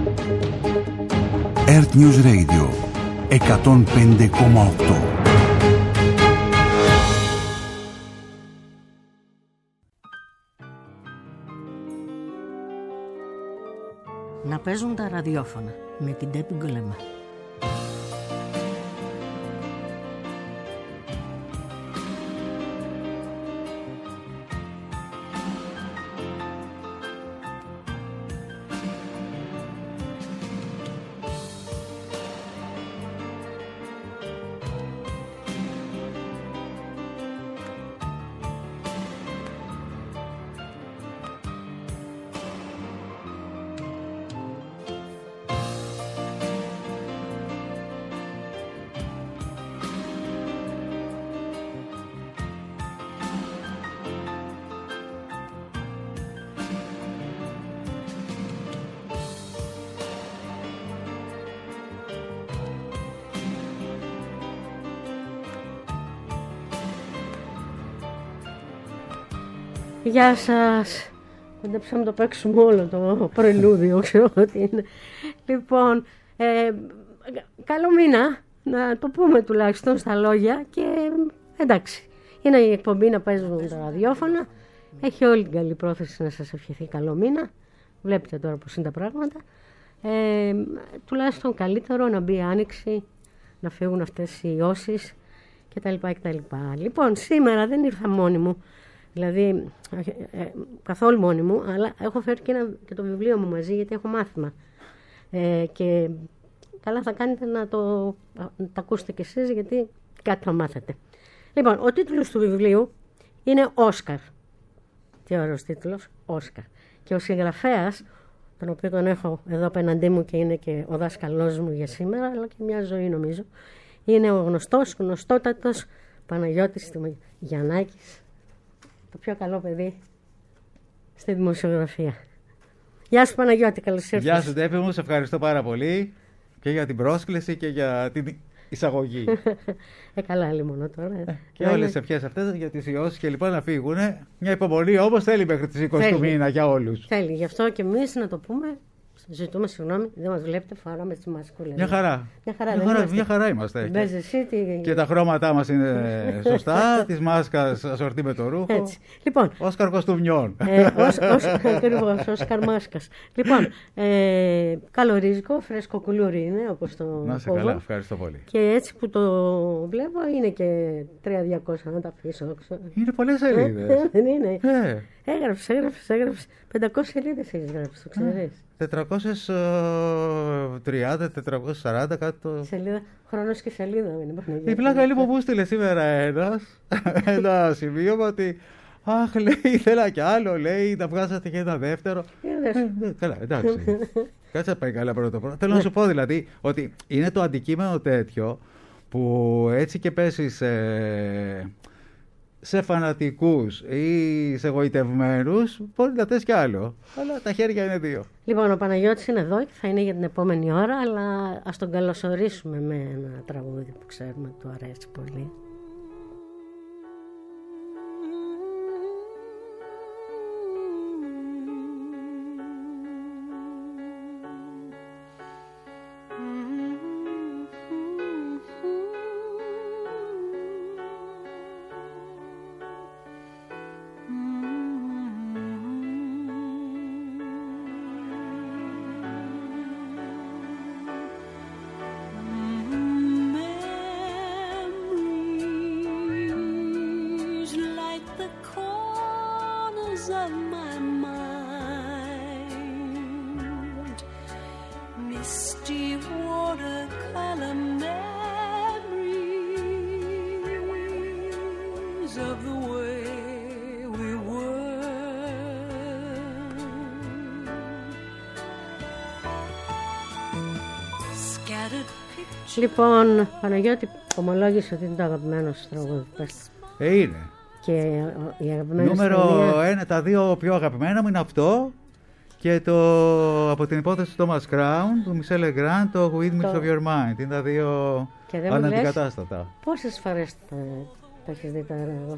Earth News Radio 105,8. Να παίζουν τα ραδιόφωνα με την Τέπη Γκολέμα. Γεια σας. Κοντέψαμε να το παίξουμε όλο το πρελούδιο, ξέρω ότι είναι. Λοιπόν, καλό μήνα, να το πούμε τουλάχιστον στα λόγια και εντάξει. Είναι η εκπομπή να παίζουν τα ραδιόφωνα. Έχει όλη την καλή πρόθεση να σας ευχηθεί καλό μήνα. Βλέπετε τώρα πώς είναι τα πράγματα. Τουλάχιστον καλύτερο να μπει άνοιξη, να φύγουν αυτές οι ιώσεις κτλ. Λοιπόν, σήμερα δεν ήρθα μόνη μου. Δηλαδή, καθόλου μόνη μου, αλλά έχω φέρει και το βιβλίο μου μαζί, γιατί έχω μάθημα. Και καλά θα κάνετε να το ακούσετε κι εσείς, γιατί κάτι θα μάθετε. Λοιπόν, ο τίτλος του βιβλίου είναι «Όσκαρ». Τι ωραίος τίτλος, «Όσκαρ». Και ο συγγραφέας, τον οποίο τον έχω εδώ απέναντί μου και είναι και ο δάσκαλός μου για σήμερα, αλλά και μια ζωή νομίζω, είναι ο γνωστότατος Παναγιώτης Γιαννάκης. Το πιο καλό παιδί στη δημοσιογραφία. Γεια σου Παναγιώτη, καλώς ήρθες. Γεια σου Τέπη μου, σε ευχαριστώ πάρα πολύ και για την πρόσκληση και για την εισαγωγή. Καλά λοιπόν τώρα. Και όλες τις ευχές αυτές για τις ιώσεις και λοιπά να φύγουν. Μια υπομονή όμως θέλει μέχρι τις 20 του μήνα για όλους. Θέλει, γι' αυτό και εμείς να το πούμε. Ζητούμε συγγνώμη, δεν μας βλέπετε, φοράμε τις μάσκουλες. Μια χαρά. Μια χαρά είμαστε. Και τα χρώματά μας είναι σωστά, της μάσκας ασορτή με το ρούχο. Έτσι. Λοιπόν, Όσκαρ κοστούμιων. Ακριβώς, Όσκαρ μάσκας. Λοιπόν, καλορίζικο, φρέσκο κουλούρι είναι, όπως το να σε καλά, ευχαριστώ πολύ. Και έτσι που το βλέπω είναι και 300 να τα αφήσω. Είναι πολλές σελίδες. Δεν είναι. Έγραψε. 500 σελίδες έχεις γράψει, το ξέρεις. 430, 440 κάτω. Σελίδα, χρόνος και σελίδα. Η πλάκα λοιπόν που στείλε σήμερα ένα σημείωμα ότι αχ, λέει, ήθελα κι άλλο, λέει, τα βγάζατε και ένα δεύτερο. Καλά, εντάξει. Κάτσε να πάει καλά πρώτο. Θέλω να σου πω δηλαδή ότι είναι το αντικείμενο τέτοιο που έτσι και πέσεις σε φανατικούς ή σε γοητευμένους, μπορεί να θες κι άλλο. Αλλά τα χέρια είναι δύο. Λοιπόν, ο Παναγιώτης είναι εδώ και θα είναι για την επόμενη ώρα, αλλά ας τον καλωσορίσουμε με ένα τραγούδι που ξέρουμε ότι του αρέσει πολύ. Λοιπόν, Παναγιώτη, ομολόγησε ότι είναι το αγαπημένο σου τραγούδι. Είναι. Και η αγαπημένη νούμερο 1, τα δύο πιο αγαπημένα μου είναι αυτό και το από την υπόθεση του Thomas Crown, του Michel Legrand, το Windmills of Your Mind. Είναι τα δύο αναντικατάστατα. Πόσες φορές τα έχεις δει τα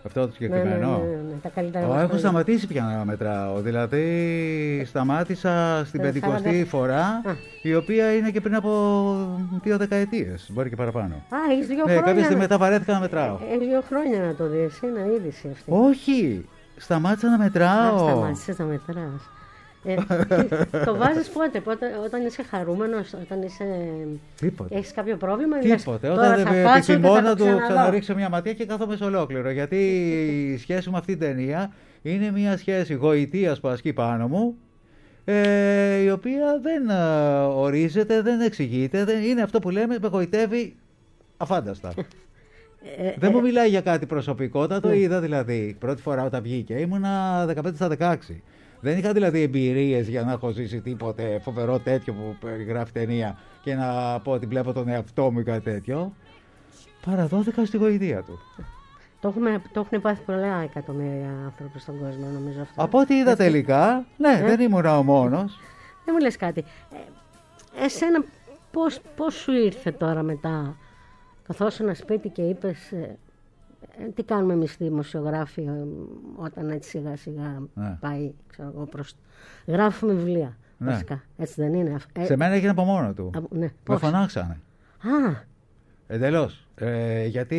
Αυτό το συγκεκριμένο. Ναι, τα καλύτερα. Έχω σταματήσει πια να μετράω. Δηλαδή, σταμάτησα στην 50η φορά, η οποία είναι και πριν από 2 δεκαετίες. Μπορεί και παραπάνω. Έχεις 2 χρόνια. Κάποια στιγμή μετά βαρέθηκα να μετράω. Έχεις 2 χρόνια να το δεις, είναι είδηση αυτή. Όχι! Σταμάτησα να μετράω. Σταμάτησες να μετράεις. Το βάζεις πότε, όταν είσαι χαρούμενος, όταν έχεις κάποιο πρόβλημα? Τίποτε. Όταν επιθυμώ να του ξαναρίξω μια ματιά και κάθομαι σε ολόκληρο. Γιατί η σχέση με αυτή την ταινία είναι μια σχέση γοητείας που ασκεί πάνω μου, η οποία δεν ορίζεται, δεν εξηγείται, είναι αυτό που λέμε, με γοητεύει αφάνταστα. Δεν μου μιλάει για κάτι προσωπικό, το είδα δηλαδή πρώτη φορά όταν βγήκε, ήμουνα 15 στα 16. Δεν είχα δηλαδή εμπειρίες για να έχω ζήσει τίποτε φοβερό τέτοιο που περιγράφει ταινία και να πω ότι βλέπω τον εαυτό μου ή κάτι τέτοιο. Παραδόθηκα στη γοητεία του. Το έχουν πάθει πολλά εκατομμύρια άνθρωποι στον κόσμο, νομίζω αυτό. Από ό,τι είδα τελικά, ναι, δεν ήμουν ο μόνος. Δεν μου λες κάτι. Εσένα πώς σου ήρθε τώρα μετά, καθώς ένα σπίτι και είπες... τι κάνουμε εμείς δημοσιογράφοι όταν έτσι σιγά σιγά πάει, ξέρω εγώ, γράφουμε βιβλία, βασικά. Έτσι δεν είναι? Σε μένα έγινε από μόνο του. Ναι. Με φωνάξανε. Εντελώς. Γιατί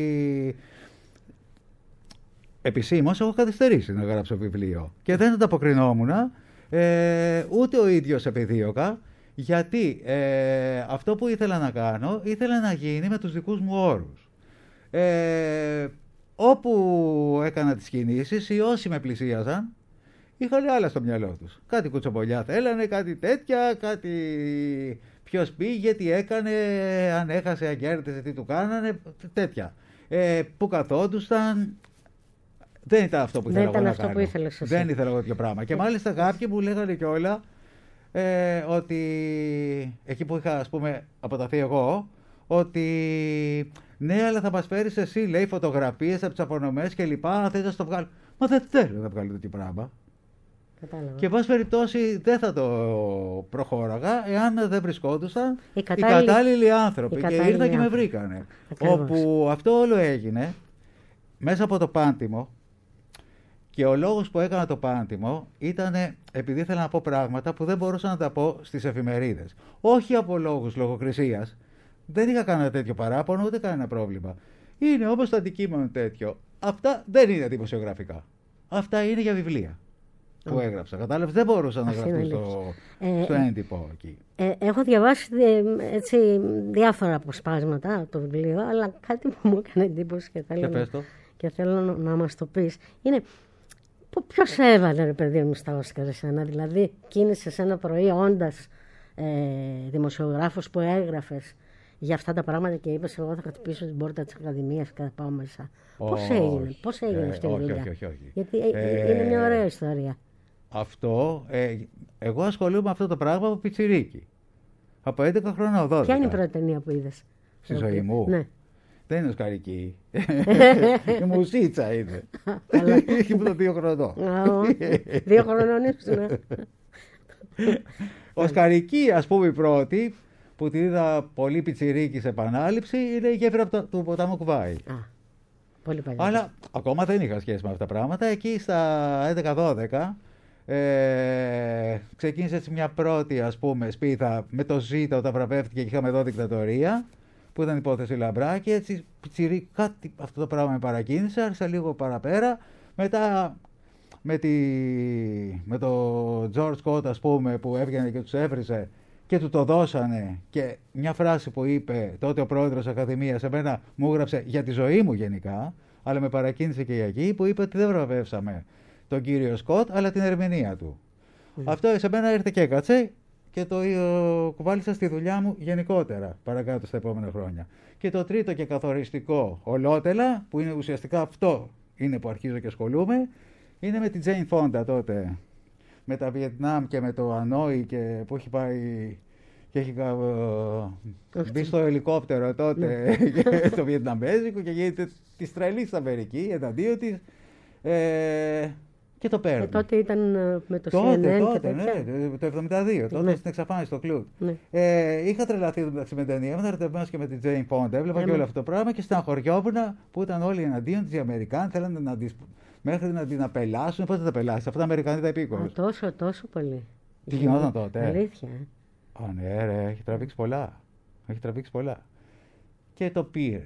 επισήμως έχω καθυστερήσει να γράψω βιβλίο και δεν ανταποκρινόμουν, ούτε ο ίδιος επιδίωκα, γιατί αυτό που ήθελα να κάνω ήθελα να γίνει με τους δικούς μου όρους. Όπου έκανα τις κινήσεις, οι όσοι με πλησίαζαν είχαν άλλα στο μυαλό τους. Κάτι κουτσομπολιά θέλανε, κάτι τέτοια, κάτι ποιος πήγε, τι έκανε, αν έχασε, αν κέρδισε, τι του κάνανε, τέτοια. Που καθόντουσαν, δεν ήταν αυτό που ήθελα εγώ να κάνω. Δεν ήθελα εγώ τέτοιο πράγμα. Και μάλιστα κάποιοι μου λέγανε κιόλα ότι εκεί που είχα, ας πούμε, αποταθεί εγώ, ότι ναι, αλλά θα μας φέρεις εσύ, λέει, φωτογραφίες από τις απονομές και λοιπά, αν θες να το βγάλω. Μα δεν θέλω να βγάλω τέτοιο πράγμα. Κατάλαβα. Και πάση περιπτώσει δεν θα το προχώραγα εάν δεν βρισκόντουσαν οι κατάλληλοι άνθρωποι. Και ήρθαν και με βρήκανε. Ακριβώς. Όπου αυτό όλο έγινε μέσα από το Πάντιμο. Και ο λόγος που έκανα το Πάντιμο ήταν επειδή ήθελα να πω πράγματα που δεν μπορούσα να τα πω στις εφημερίδες. Όχι από λόγους λογοκρισίας. Δεν είχα κανένα τέτοιο παράπονο, ούτε κανένα πρόβλημα. Είναι όπως το αντικείμενο τέτοιο. Αυτά δεν είναι δημοσιογραφικά. Αυτά είναι για βιβλία που έγραψα. Κατάλαβες, δεν μπορούσα να γραφτούν στο έντυπο εκεί. Έχω διαβάσει έτσι, διάφορα αποσπάσματα από το βιβλίο, αλλά κάτι που μου έκανε εντύπωση και θέλω να μας το πεις. Είναι ποιος έβαλε, ρε παιδί μου, στα Όσκαρ εσένα? Δηλαδή, κίνησες ένα πρωί όντας δημοσιογράφος που έγραφες για αυτά τα πράγματα και είπες εγώ θα χτυπήσω την πόρτα της Ακαδημίας και θα πάω μέσα. Πώς έγινε αυτή η δουλειά? Όχι. Γιατί είναι μια ωραία ιστορία. Αυτό, εγώ ασχολούμαι με αυτό το πράγμα από πιτσιρίκι. Από 11 χρόνια 12. Ποια είναι η πρώτη ταινία που είδες στη ζωή μου? Ναι. Δεν είναι οσκαρική. Η μουσίτσα είναι. Ήμουν 2 χρονών. 2 χρονών ήσουν. Οσκαρική, ας πούμε, η πρώτη που τη είδα πολύ πιτσιρίκι σε επανάληψη είναι η γέφυρα του ποτάμου Κουβάη. Πολύ παλιά. Αλλά ακόμα δεν είχα σχέση με αυτά τα πράγματα. Εκεί στα 11-12 ξεκίνησε έτσι μια πρώτη, ας πούμε, σπίθα με το Ζήτα όταν βραβεύτηκε και είχαμε εδώ δικτατορία, που ήταν υπόθεση Λαμπρά, και έτσι πιτσιρί κάτι αυτό το πράγμα με παρακίνησε, άρχισα λίγο παραπέρα. Μετά με το George Scott, ας πούμε, που έβγαινε και τους έβριζε και του το δώσανε, και μια φράση που είπε τότε ο πρόεδρος Ακαδημίας, εμένα μου έγραψε για τη ζωή μου γενικά, αλλά με παρακίνησε και για εκεί, που είπε ότι δεν βραβεύσαμε τον κύριο Σκοτ, αλλά την ερμηνεία του. Αυτό σε μένα ήρθε και έκατσε και το κουβάλισα στη δουλειά μου γενικότερα παρακάτω στα επόμενα χρόνια. Και το τρίτο και καθοριστικό, ολότελα, που είναι ουσιαστικά αυτό είναι που αρχίζω και ασχολούμαι, είναι με την Τζέιν Φόντα τότε, με τα Βιετνάμ και με το Ανόη, και που έχει πάει και έχει μπει στο ελικόπτερο τότε στο Βιετναμέζικο και γίνεται της τρελής στην Αμερική εναντίον της. Και το παίρνει. Τότε ήταν με το CNN και τέτοια. Ναι, το 72, τότε στην εξαφάνιση στο κλουμπ. Ναι. Είχα τρελαθεί με την ταινία, ήμουν ερωτευμένος και με την Jane Fonda, έβλεπα και όλο αυτό το πράγμα και στεναχωριόμουν που ήταν όλοι εναντίον της, οι Αμερικάνοι, θέλανε μέχρι να την απελάσουν. Πώς θα τα απελάσει, αυτά τα Αμερικανοί τα υπήκοες. Τόσο πολύ. Τι γινόταν τότε. Αλήθεια. Ναι, ρε, έχει τραβήξει πολλά. Και το πήρε.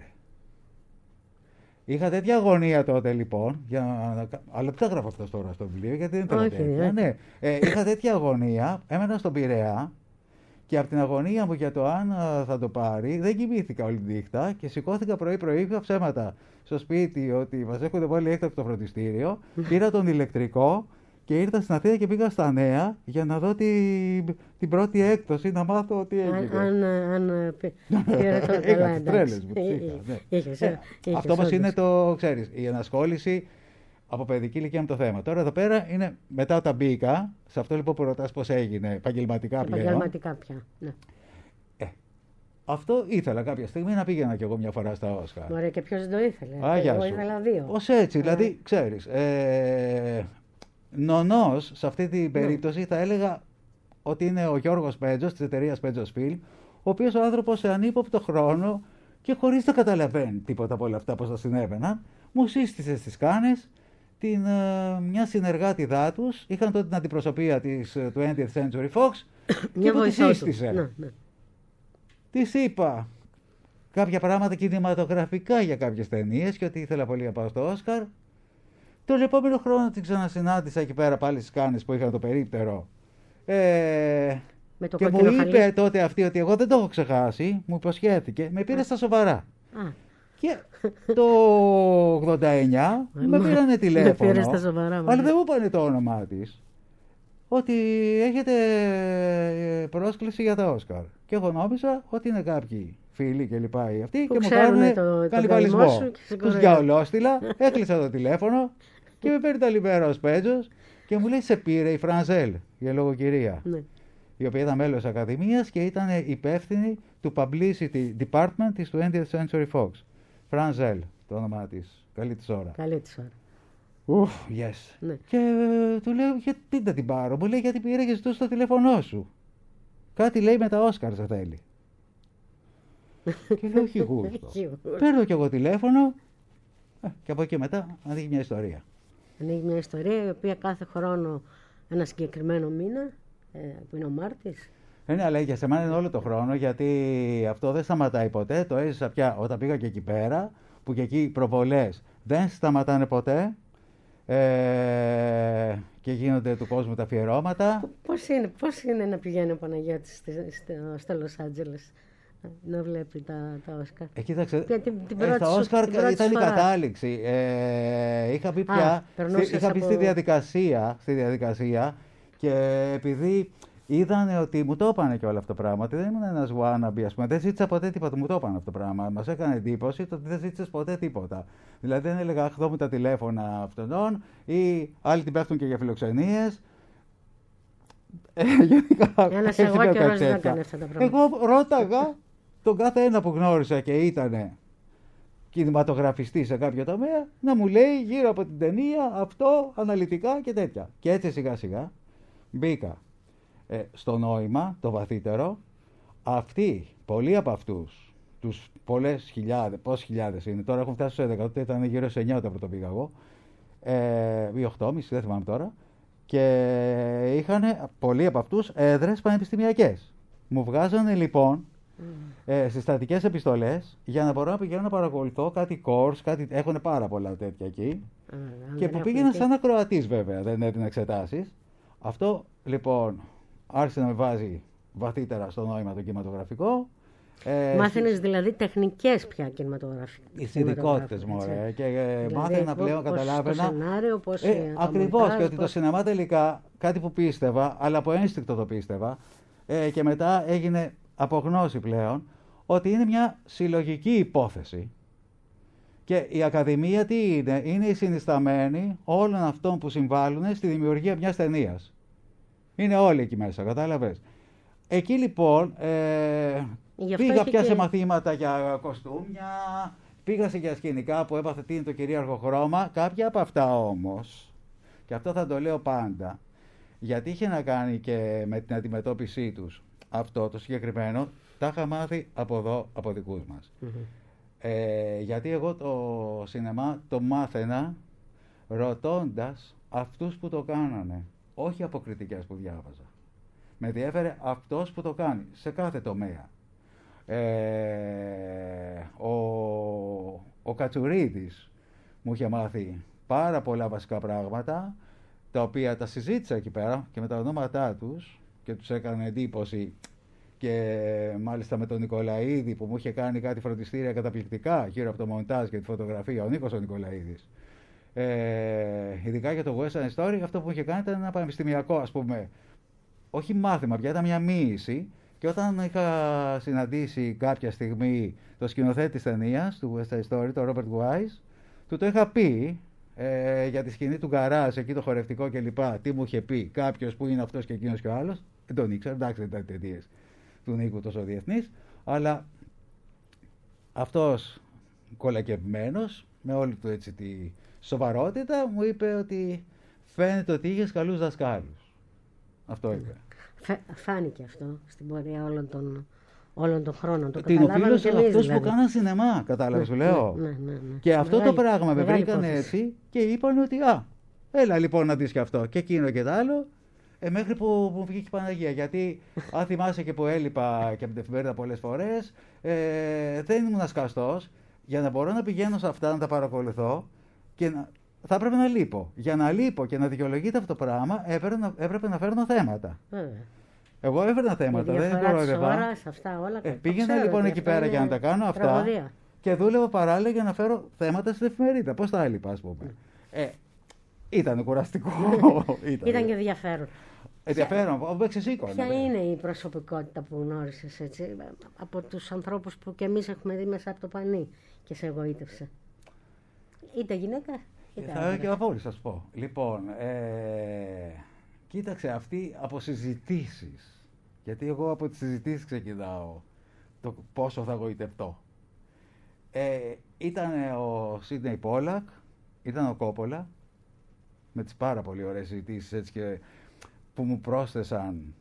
Είχα τέτοια αγωνία τότε λοιπόν, αλλά δεν τα γράφω αυτά τώρα στο βιβλίο γιατί δεν ήταν τέτοια. Ναι. Είχα τέτοια αγωνία, έμενα στον Πειραιά και από την αγωνία μου για το αν θα το πάρει δεν κοιμήθηκα όλη τη νύχτα και σηκώθηκα πρωί-πρωί, είχα ψέματα στο σπίτι ότι μας έχονται βάλει έκτακτο φροντιστήριο, πήρα τον ηλεκτρικό και ήρθα στην Αθήνα και πήγα στα Νέα για να δω την πρώτη έκδοση, να μάθω τι έγινε. Αν πήρε το καλά, εντάξει. Αυτό όμως είναι το, ξέρεις, η ενασχόληση από παιδική ηλικία με το θέμα. Τώρα εδώ πέρα είναι μετά όταν μπήκα, σε αυτό λοιπόν που ρωτάς πώς έγινε, επαγγελματικά πλέον. Επαγγελματικά πια, ναι. Αυτό ήθελα κάποια στιγμή να πήγαινα κι εγώ μια φορά στα Όσκαρ. Ωραία, και ποιος δεν το ήθελε. Εγώ ήθελα 2. Ως έτσι, δηλαδή, ξέρεις, νονός σε αυτή την περίπτωση θα έλεγα ότι είναι ο Γιώργος Πέτζος της εταιρείας Πέτζος Film, ο οποίος ο άνθρωπος σε ανύποπτο χρόνο και χωρίς να καταλαβαίνει τίποτα από όλα αυτά πώς θα συνέβαιναν, μου σύστησε στις Κάνες μια συνεργάτηδά τους, είχαν τότε την αντιπροσωπεία του 20th Century Fox και μου τη σύστησε. Ναι. Της είπα κάποια πράγματα κινηματογραφικά για κάποιες ταινίες και ότι ήθελα πολύ να πάω στο Όσκαρ. Τον επόμενο χρόνο την ξανασυνάντησα εκεί πέρα πάλι στις Κάνες που είχαν το περίπτερο. Και μου είπε τότε αυτή ότι εγώ δεν το έχω ξεχάσει, μου υποσχέθηκε, με πήρε στα σοβαρά. Και το 89 με πήρανε τηλέφωνο, αλλά δεν μου είπανε το όνομά της, ότι έχετε πρόσκληση για τα Όσκαρ. Και εγώ νόμιζα ότι είναι κάποιοι φίλοι και λοιπά αυτοί και μου κάνουν κανιβαλισμό. Τους διαολόστηλα, έκλεισα το τηλέφωνο και με παίρνει τα λιπέρα ο Πέτζος και μου λέει σε πήρε η Φρανζέλ, η λογοκυρία, η οποία ήταν μέλος της Ακαδημίας και ήταν υπεύθυνη του Publicity Department της 20th Century Fox. Φρανζέλ, το όνομά της. Καλή της ώρα. Yes. Ναι. Και του λέω γιατί δεν την πάρω. Μου λέει γιατί πήρε και ζητούσε το τηλέφωνό σου. Κάτι λέει με τα Όσκαρ σε θέλει. Και λέω όχι γούστο. Παίρνω κι εγώ τηλέφωνο και από εκεί μετά ανοίγει μια ιστορία. Ανοίγει μια ιστορία η οποία κάθε χρόνο ένα συγκεκριμένο μήνα που είναι ο Μάρτης. Ναι, αλλά για σεμένα είναι όλο το χρόνο γιατί αυτό δεν σταματάει ποτέ. Το έζησα πια όταν πήγα και εκεί πέρα που και εκεί οι προβολές δεν σταματάνε ποτέ. Και γίνονται του κόσμου τα αφιερώματα. Πώς είναι να πηγαίνει ο Παναγιώτης στο Λος Άντζελες να βλέπει τα Όσκαρ? Κοίταξε, τα Όσκαρ ήταν η κατάληξη. Είχα μπει πια, είχα μπει στη διαδικασία και επειδή είδανε ότι μου το έπανε και όλα αυτά τα πράγματα, δεν ήμουν ένας wannabe, ας πούμε, δεν ζήτησα ποτέ τίποτα, μου το έπανε αυτό το πράγμα. Μας έκανε εντύπωση ότι δεν ζήτησες ποτέ τίποτα. Δηλαδή δεν έλεγα, αχ, δω μου τα τηλέφωνα αυτών ή άλλοι την πέφτουν και για φιλοξενίες. Ένας εγώ καιρός δεν έκανε αυτά τα πράγματα. Εγώ ρώταγα τον κάθε ένα που γνώρισα και ήταν κινηματογραφιστή σε κάποιο τομέα να μου λέει γύρω από την ταινία αυτό, αναλυτικά και τέτοια. Και έτσι σιγά σιγά μπήκα στο νόημα, το βαθύτερο. Αυτοί, πολλοί από αυτούς, τους πολλές χιλιάδες, πόσες χιλιάδες είναι, τώρα έχουν φτάσει στους 11, τότε ήταν γύρω σε 9 όταν πρώτο πήγα εγώ, ή 8,5, δεν θυμάμαι τώρα, και είχαν πολλοί από αυτούς έδρες πανεπιστημιακές. Μου βγάζανε λοιπόν συστατικές επιστολές για να μπορώ να πηγαίνω να παρακολουθώ κάτι course, έχουν πάρα πολλά τέτοια εκεί, και που πήγαινα σαν ακροατής βέβαια, δεν έδινε εξετάσεις. Αυτό λοιπόν άρχισε να με βάζει βαθύτερα στο νόημα το κινηματογραφικό. Μάθαινες δηλαδή τεχνικές πια κινηματογραφικές. Οι ειδικότητες μου, και δηλαδή, μάθαινα πλέον, καταλάβαινα. Το σενάριο, πώς ακριβώς, και ότι το σινεμά τελικά, κάτι που πίστευα, αλλά από ένστικτο το πίστευα, και μετά έγινε από γνώση πλέον, ότι είναι μια συλλογική υπόθεση. Και η Ακαδημία τι είναι? Είναι η συνισταμένη όλων αυτών που συμβάλλουν στη δημιουργία μιας ταινίας. Είναι όλοι εκεί μέσα, κατάλαβες. Εκεί λοιπόν πήγα πια σε μαθήματα για κοστούμια, πήγα για σκηνικά που έπαθε τι είναι το κυρίαρχο χρώμα. Κάποια από αυτά όμως Και αυτό θα το λέω πάντα, γιατί είχε να κάνει και με την αντιμετώπιση τους. Αυτό το συγκεκριμένο τα είχα μάθει από εδώ, από δικούς μας. Γιατί εγώ το σινεμά το μάθαινα ρωτώντας αυτούς που το κάνανε, όχι από κριτικές που διάβαζα. Με ενδιέφερε αυτός που το κάνει, σε κάθε τομέα. Ο Κατσουρίδης μου είχε μάθει πάρα πολλά βασικά πράγματα, τα οποία τα συζήτησα εκεί πέρα και με τα ονόματά τους και τους έκανε εντύπωση, και μάλιστα με τον Νικολαίδη που μου είχε κάνει κάτι φροντιστήρια καταπληκτικά γύρω από το μοντάζ και τη φωτογραφία, ο Νίκος ο Νικολαίδης. Ειδικά για το West Side Story, αυτό που μου είχε κάνει ήταν ένα πανεπιστημιακό, ας πούμε, όχι μάθημα πια, ήταν μια μοίηση. Και όταν είχα συναντήσει κάποια στιγμή το σκηνοθέτη της ταινίας, του West Side Story, τον Robert Wise, του το είχα πει για τη σκηνή του γκαράζ, εκεί το χορευτικό κλπ. Τι μου είχε πει κάποιος που είναι αυτός και εκείνος και ο άλλος. Δεν τον ήξερα, εντάξει, δεν ήταν ταινίες του Νίκου τόσο διεθνής, αλλά αυτός κολακευμένος, με όλη του έτσι τη σοβαρότητα, μου είπε ότι φαίνεται ότι είχες καλούς δασκάλους. Αυτό είπε. Φάνηκε αυτό στην πορεία όλων των χρόνων. Το την οφείλω αυτούς δηλαδή που κάναν σινεμά, κατάλαβες, σου λέω. Ναι. Και αυτό το πράγμα με βρήκαν έτσι και είπαν ότι έλα λοιπόν να δεις και αυτό και εκείνο και το άλλο, μέχρι που μου βγήκε η Παναγία. Γιατί αν θυμάσαι και που έλειπα και από την εφημερίδα πολλές φορές, δεν ήμουν ασκαστός. Για να μπορώ να πηγαίνω σε αυτά, να τα παρακολουθώ, και θα έπρεπε να λείπω. Για να λείπω και να δικαιολογείται αυτό το πράγμα, έπρεπε να φέρνω θέματα. Εγώ έφερνα θέματα, δεν κοροϊδεύα. Πήγαινα λοιπόν εκεί πέρα για να τα κάνω αυτά και δούλευα παράλληλα για να φέρω θέματα στην εφημερίδα. Πώς τα έλειπα, ας πούμε. Ήταν κουραστικό. Ήταν και ενδιαφέρον. Ενδιαφέρον, εξεσήκωνα. Ποια είναι η προσωπικότητα που γνώρισες έτσι, από τους ανθρώπους που και εμείς έχουμε δει μέσα από το πανί και σε εγωίτευσε? Είτε γυναίκα, είτε άντρα. Και από όλους, σας πω. Λοιπόν, κοίταξε, αυτή από συζητήσεις. Γιατί εγώ από τις συζητήσεις ξεκινάω το πόσο θα γοητευτώ. Ήταν ο Σίντνεϊ Πόλακ, ήταν ο Κόπολα, με τις πάρα πολύ ωραίες συζητήσεις έτσι, και που μου πρόσθεσαν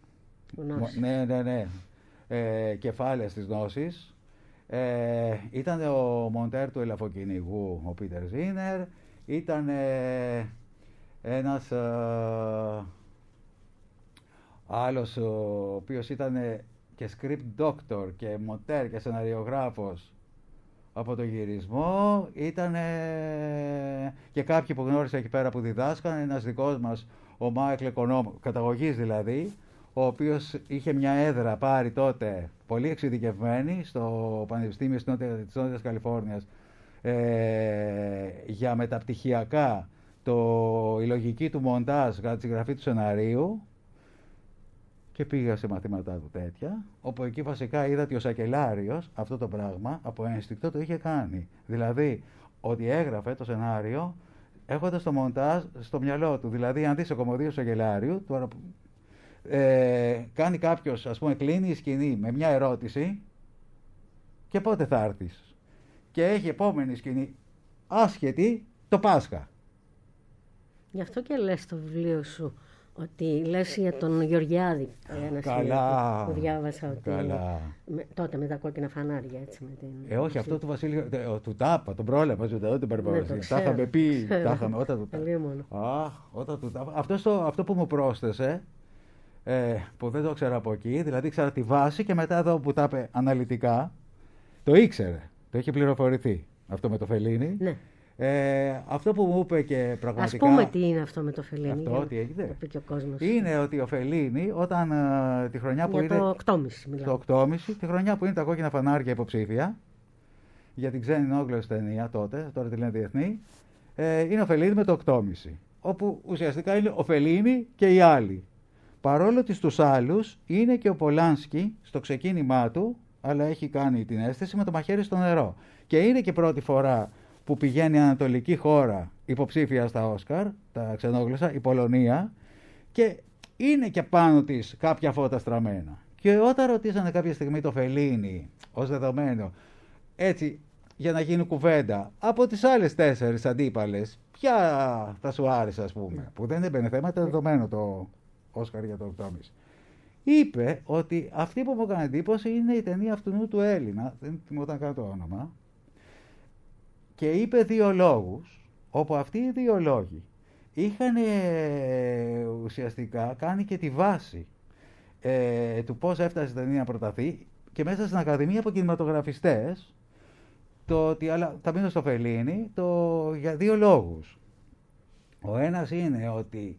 κεφάλαια στις γνώσεις. Ήταν ο Μοντέρ του Ελαφοκυνηγού, ο Πίτερ Ζίνερ. Ήταν ένας άλλος ο οποίος ήταν και script doctor και μοντέρ και σεναριογράφος από το γυρισμό. Ήταν και κάποιοι που γνώρισα εκεί πέρα που διδάσκαν. Ένας δικός μας, ο Μάικλ Εκονόμ, καταγωγής δηλαδή, ο οποίος είχε μια έδρα πάρει τότε πολύ εξειδικευμένη στο Πανεπιστήμιο της Νότιας Καλιφόρνιας για μεταπτυχιακά η λογική του μοντάζ κατά τη συγγραφή του σεναρίου, και πήγα σε μαθήματά του τέτοια, όπου εκεί βασικά είδα ότι ο Σακελάριος αυτό το πράγμα από ένστικτο το είχε κάνει. Δηλαδή ότι έγραφε το σενάριο έχοντας το μοντάζ στο μυαλό του. Δηλαδή αν δεις το κομμωδίο του Σακελάριου, τώρα κάνει κάποιος, ας πούμε, κλείνει η σκηνή με μια ερώτηση και πότε θα έρθεις, και έχει επόμενη σκηνή άσχετη το Πάσχα. Γι' αυτό και λες στο βιβλίο σου ότι λες για τον Γεωργιάδη, ένα καλά, που διάβασα ότι καλά. Τότε με τα κόκκινα φανάρια, έτσι, με την... Όχι, αυτό του Βασίλη, του Τάπα, τον πρόλαβα, δεν τον παραπάνω. Τα είχαμε πει, τα είχαμε όταν του Τάπα. Αυτό που μου πρόσθεσε, που δεν το ήξερα από εκεί, δηλαδή ήξερα τη βάση και μετά εδώ που τα είπε αναλυτικά, το ήξερε, το είχε πληροφορηθεί αυτό με το Φελίνι. Ναι. Αυτό που μου είπε και πραγματικά... Ας πούμε τι είναι αυτό με το Φελίνι. Αυτό τι έγινε. Το κόσμος. Είναι ότι ο Φελίνι όταν τη χρονιά που είναι... το 8,5 μιλάω. Το 8,5, τη χρονιά που είναι τα κόκκινα φανάρια υποψήφια για την ξένη νόγλωση ταινία τότε, τώρα τη λένε διεθνή, είναι ο Φελίνι με το 8,5. Όπου ουσιαστικά είναι ο Φελίνι και οι άλλοι. Παρόλο ότι στους άλλους είναι και ο Πολάνσκι στο ξεκίνημά του, αλλά έχει κάνει την αίσθηση με το μαχαίρι στο νερό. Και είναι και πρώτη φορά που πηγαίνει ανατολική χώρα υποψήφια στα Όσκαρ, τα ξενόγλωσσα, η Πολωνία, και είναι και πάνω της κάποια φώτα στραμμένα. Και όταν ρωτήσανε κάποια στιγμή το Φελίνι ως δεδομένο, έτσι για να γίνει κουβέντα, από τις άλλες 4 αντίπαλες, ποια θα σου άρεσε, ας πούμε, που δεν έμπαινε θέμα, ήταν δεδομένο το Όσκαρ για το 8,5. Είπε ότι αυτή που μου έκανε εντύπωση είναι η ταινία αυτού του Έλληνα, δεν θυμόταν καν το όνομα, και είπε 2 λόγους, όπου αυτοί οι 2 λόγοι είχαν ουσιαστικά κάνει και τη βάση του πώς έφτασε η ταινία να προταθεί, και μέσα στην Ακαδημία από κινηματογραφιστές, το ότι, αλλά θα μείνω στο Φελίνι, για 2 λόγους. Ο ένας είναι ότι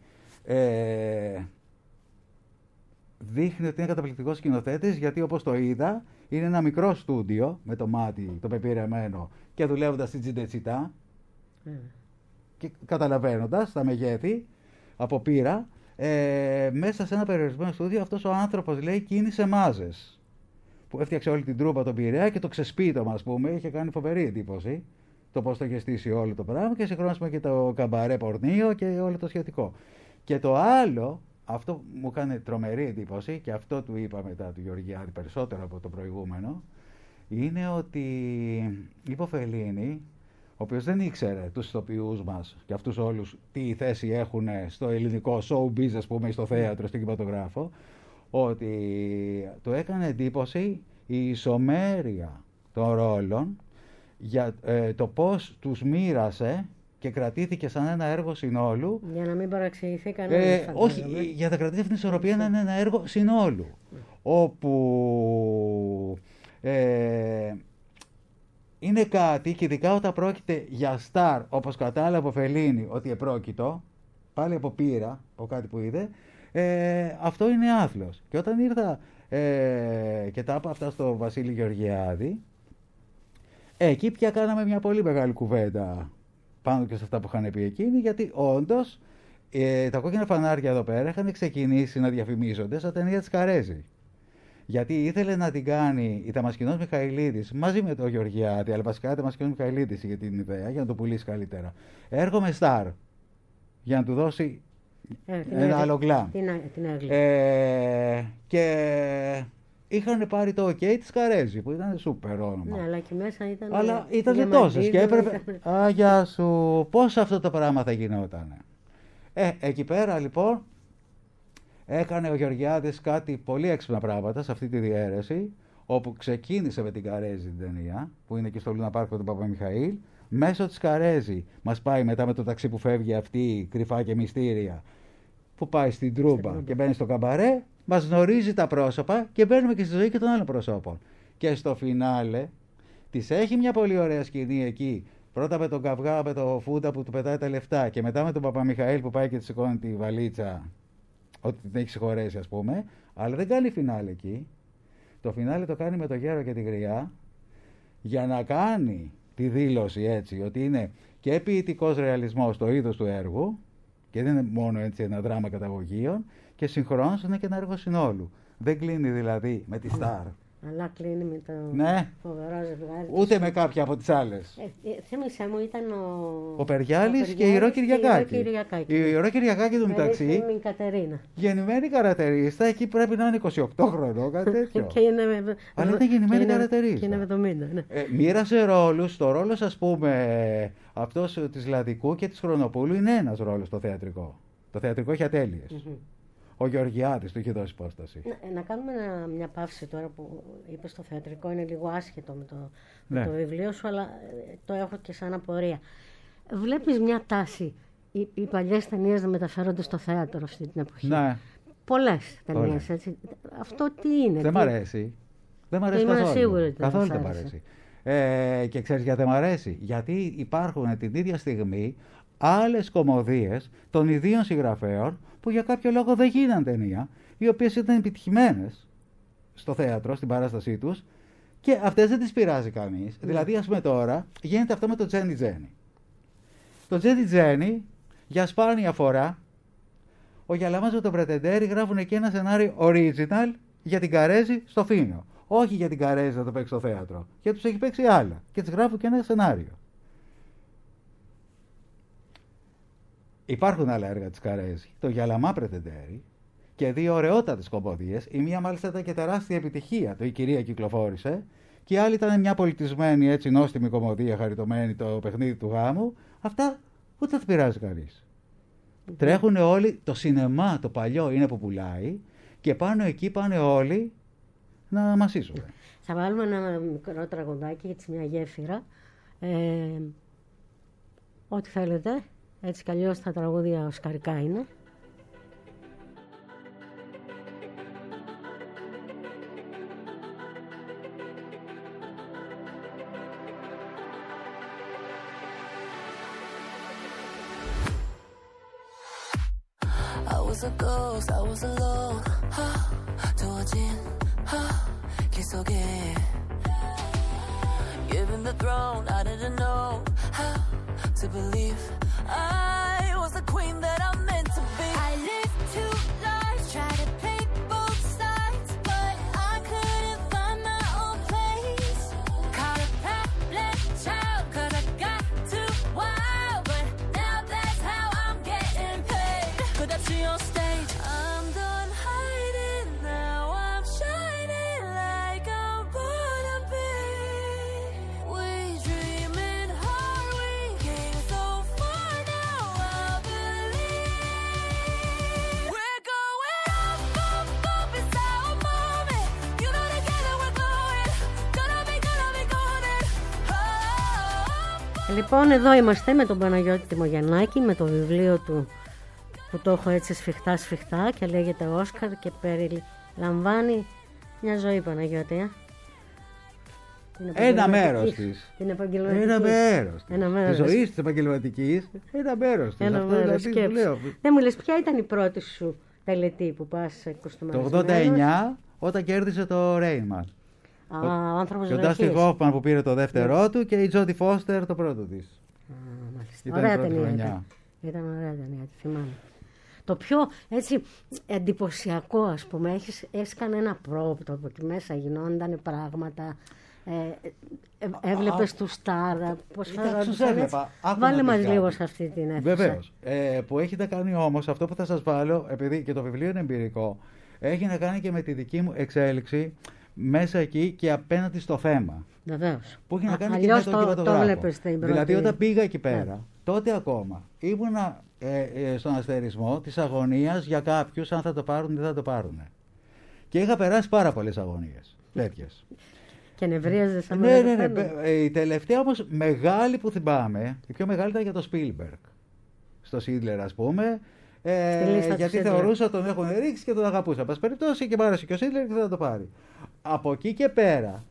δείχνει ότι είναι καταπληκτικός σκηνοθέτης, γιατί όπως το είδα, είναι ένα μικρό στούντιο με το μάτι, το πεπειρεμένο, και δουλεύοντας στην Τσιντετσιτά και καταλαβαίνοντας τα μεγέθη από πείρα, μέσα σε ένα περιορισμένο στούντιο αυτός ο άνθρωπος, λέει, κίνησε μάζες. Που έφτιαξε όλη την τρούπα τον Πειραιά και το ξεσπίτωμα, ας πούμε, είχε κάνει φοβερή εντύπωση το πώς το είχε στήσει όλο το πράγμα, και συγχρόνως και το καμπαρέ πορνείο και όλο το σχετικό. Και το άλλο, αυτό μου κάνει τρομερή εντύπωση, και αυτό του είπα μετά του Γεωργιάδη περισσότερο από το προηγούμενο, είναι ότι είπε ο Φελίνι, ο οποίος δεν ήξερε τους ηθοποιούς μας και αυτούς όλους τι θέση έχουν στο ελληνικό showbiz, ας πούμε, στο θέατρο, στον κινηματογράφο, ότι του έκανε εντύπωση η ισομέρεια των ρόλων, για το πώς τους μοίρασε και κρατήθηκε σαν ένα έργο συνόλου. Για να μην παραξηγηθεί κανένας. Όχι, για να κρατήσει αυτήν την ισορροπία να είναι ένα έργο συνόλου. Όπου είναι κάτι, και ειδικά όταν πρόκειται για στάρ, όπως κατάλαβε ο Φελίνι ότι επρόκειτο, πάλι από πείρα, από κάτι που είδε, αυτό είναι άθλος. Και όταν ήρθα και τα είπα αυτά στο Βασίλη Γεωργιάδη, εκεί πια κάναμε μια πολύ μεγάλη κουβέντα πάνω και σε αυτά που είχαν πει εκείνοι, γιατί όντως τα κόκκινα φανάρια εδώ πέρα είχαν ξεκινήσει να διαφημίζονται σαν ταινία της Καρέζη. Γιατί ήθελε να την κάνει η Δαμασκηνός Μιχαηλίδης μαζί με τον Γεωργιάδη, αλλά βασικά η Δαμασκηνός Μιχαηλίδης για την ιδέα, για να το πουλήσει καλύτερα. Έργο με στάρ, για να του δώσει ένα άλλο γκλάμ. Και είχαν πάρει το OK της Καρέζη, που ήταν σούπερ όνομα. Ναι, αλλά και μέσα ήταν. Αλλά ήταν τόσες και έπρεπε. Αγιά σου, πώς αυτό το πράγμα θα γινόταν. Εκεί πέρα λοιπόν έκανε ο Γεωργιάδης κάτι πολύ έξυπνα πράγματα σε αυτή τη διαίρεση, όπου ξεκίνησε με την Καρέζη την ταινία, που είναι και στο Λούνα Πάρκο του Παπαμιχαήλ. Μέσω της Καρέζη μας πάει μετά με το ταξί που φεύγει αυτή, κρυφά και μυστήρια, που πάει στην Τρούμπα και μπαίνει στο καμπαρέ, μας γνωρίζει τα πρόσωπα και μπαίνουμε και στη ζωή και των άλλων προσώπων. Και στο φινάλε της έχει μια πολύ ωραία σκηνή εκεί. Πρώτα με τον καυγά, με το Φούντα που του πετάει τα λεφτά, και μετά με τον Παπαμιχαήλ που πάει και τη σηκώνει τη βαλίτσα, ότι την έχει συγχωρέσει, ας πούμε. Αλλά δεν κάνει φινάλε εκεί. Το φινάλε το κάνει με το Γέρο και τη Γριά, για να κάνει τη δήλωση έτσι, ότι είναι και ποιητικός ρεαλισμός το είδος του έργου, και δεν είναι μόνο έτσι ένα δράμα καταγωγείων, και συγχρόνως είναι και ένα έργο συνόλου. Δεν κλείνει δηλαδή με τη στάρ. Αλλά κλείνει με το φοβερό ζευγάρι. Ούτε με κάποια από τις άλλες. Θύμισέ μου, ήταν ο Περιάλης και η Ρο Κυριακάκη. Η Ρο Κυριακάκη του μεταξύ. Γεννημένη καρατερίστα, εκεί πρέπει να είναι 28 χρονών, κάτι τέτοιο. Αλλά ήταν γεννημένη καρατερίστα. Και είναι 70. Ναι. Μοίρασε ρόλους. Το ρόλος, ας πούμε, αυτός της Λαδικού και της Χρονοπούλου είναι ένας ρόλος στο θεατρικό. Το θεατρικό έχει ατέλειες. Ο Γεωργιάδης του είχε δώσει υπόσταση. Να κάνουμε μια παύση τώρα που είπες, το θεατρικό είναι λίγο άσχετο με το βιβλίο σου, αλλά το έχω και σαν απορία. Βλέπεις μια τάση οι παλιές ταινίες να μεταφέρονται στο θέατρο αυτή την εποχή. Ναι. Πολλές ταινίες, έτσι. Αυτό τι είναι? Δεν μ' αρέσει. Δεν μ' αρέσει καθόλου. Καθόλου δεν μ' αρέσει. Και ξέρεις γιατί δεν μ' αρέσει? Γιατί υπάρχουν την ίδια στιγμή άλλες κωμωδίες των ιδίων συγγραφέων που για κάποιο λόγο δεν γίναν ταινία, οι οποίες ήταν επιτυχημένες στο θέατρο, στην παράστασή τους, και αυτές δεν τις πειράζει κανείς. Δηλαδή, ας πούμε τώρα, γίνεται αυτό με το Τζένι Τζένι. Το Τζένι Τζένι, για σπάνια φορά, ο Γιαλαμάς με τον Πρετεντέρη γράφουν εκεί ένα σενάριο original για την Καρέζη στο Φίνο. Όχι για την Καρέζη να το παίξει στο θέατρο. Γιατί τους έχει παίξει άλλα. Και τις γράφουν και ένα σενάριο. Υπάρχουν άλλα έργα της Καρέζη. Το Γιαλαμά Πρετεντέρη και 2 ωραιότατες κωμωδίες. Η μία μάλιστα ήταν και τεράστια επιτυχία. Το Η Κυρία κυκλοφόρησε. Και η άλλη ήταν μια πολιτισμένη, έτσι, νόστιμη κωμωδία, χαριτωμένη, το Παιχνίδι του Γάμου. Αυτά ούτε θα πειράζει κανείς. Τρέχουν όλοι, το σινεμά το παλιό είναι που πουλάει και πάνω εκεί πάνε όλοι να μασίσουν. Θα βάλουμε ένα μικρό τραγουδάκι, έτσι μια γέφυρα. Ό,τι θέλετε, έτσι κι αλλιώς τα τραγούδια οσκαρικά είναι. I was a ghost, I was alone. 두어진 길 속에 given the throne, I didn't know how to believe I was the queen that I'm meant to be. I lived two lives, tried to play both sides, but I couldn't find my own place. Caught a left child, 'cause I got too wild, but now that's how I'm getting paid. Could I see on stage? I'm done hiding, now I'm shining like I'm born to be. We dreaming hard, we came so far, now I believe. We're going up, up, up, it's our moment. You know together we're going, gonna be golden. Λοιπόν, εδώ είμαστε με τον Παναγιώτη Τιμογιαννάκη, με το βιβλίο του που το έχω έτσι σφιχτά και λέγεται Όσκαρ και περιλαμβάνει μια ζωή, Παναγιώτη. Ένα μέρος της. Την επαγγελματική. Ένα μέρος της. Ένα μέρος. Της ζωής της επαγγελματικής, ένα μέρος της. Ένα Αυτό μέρος, δηλαδή που λέω. Δεν μου λες, ποια ήταν η πρώτη σου τελετή που πας κοστούμαρισμένος? Το 89, όταν κέρδισε το Rainman. Ο άνθρωπος Και ο βραχής. Ντάστι Χόφμαν που πήρε το δεύτερό του και η Τζόντι Φώστερ το πρώτο της. Μάλιστα. Ήταν η Ωραία πρώτη ταινία χρονιά. ήταν. Ωραία ταινία, τη θυμάμαι. Το πιο έτσι εντυπωσιακό, ας πούμε, έχεις κανένα πρόπτο που εκεί μέσα γινόταν πράγματα, έβλεπες τους Στάρα, πώς τους έβλεπα. Βάλε μας λίγο σε αυτή την αίθουσα. Βεβαίως. Που έχει να κάνει όμως, αυτό που θα σας βάλω, επειδή και το βιβλίο είναι εμπειρικό, έχει να κάνει και με τη δική μου εξέλιξη μέσα εκεί και απέναντι στο θέμα. Βεβαίως. Που έχει να κάνει και με Αλλιώς τον το κινηματογράφο. βλέπεις στην πρώτη. Δηλαδή όταν πήγα εκεί πέρα, τότε ακόμα ήμουνα στον αστερισμό της αγωνίας για κάποιους αν θα το πάρουν ή δεν θα το πάρουν. Και είχα περάσει πάρα πολλές αγωνίες τέτοιες. Και νευρίαζες σαν Ναι. Η τελευταία όμως μεγάλη που θυμάμαι, η πιο μεγάλη ήταν για το Spielberg. Στο Σίτλερ, ας πούμε. Γιατί θεωρούσα ότι τον έχουν ρίξει και τον αγαπούσα. Πας περιπτώσει και μ' άρεσε και ο Σίτλερ και θα το πάρει. Από εκεί και πέρα.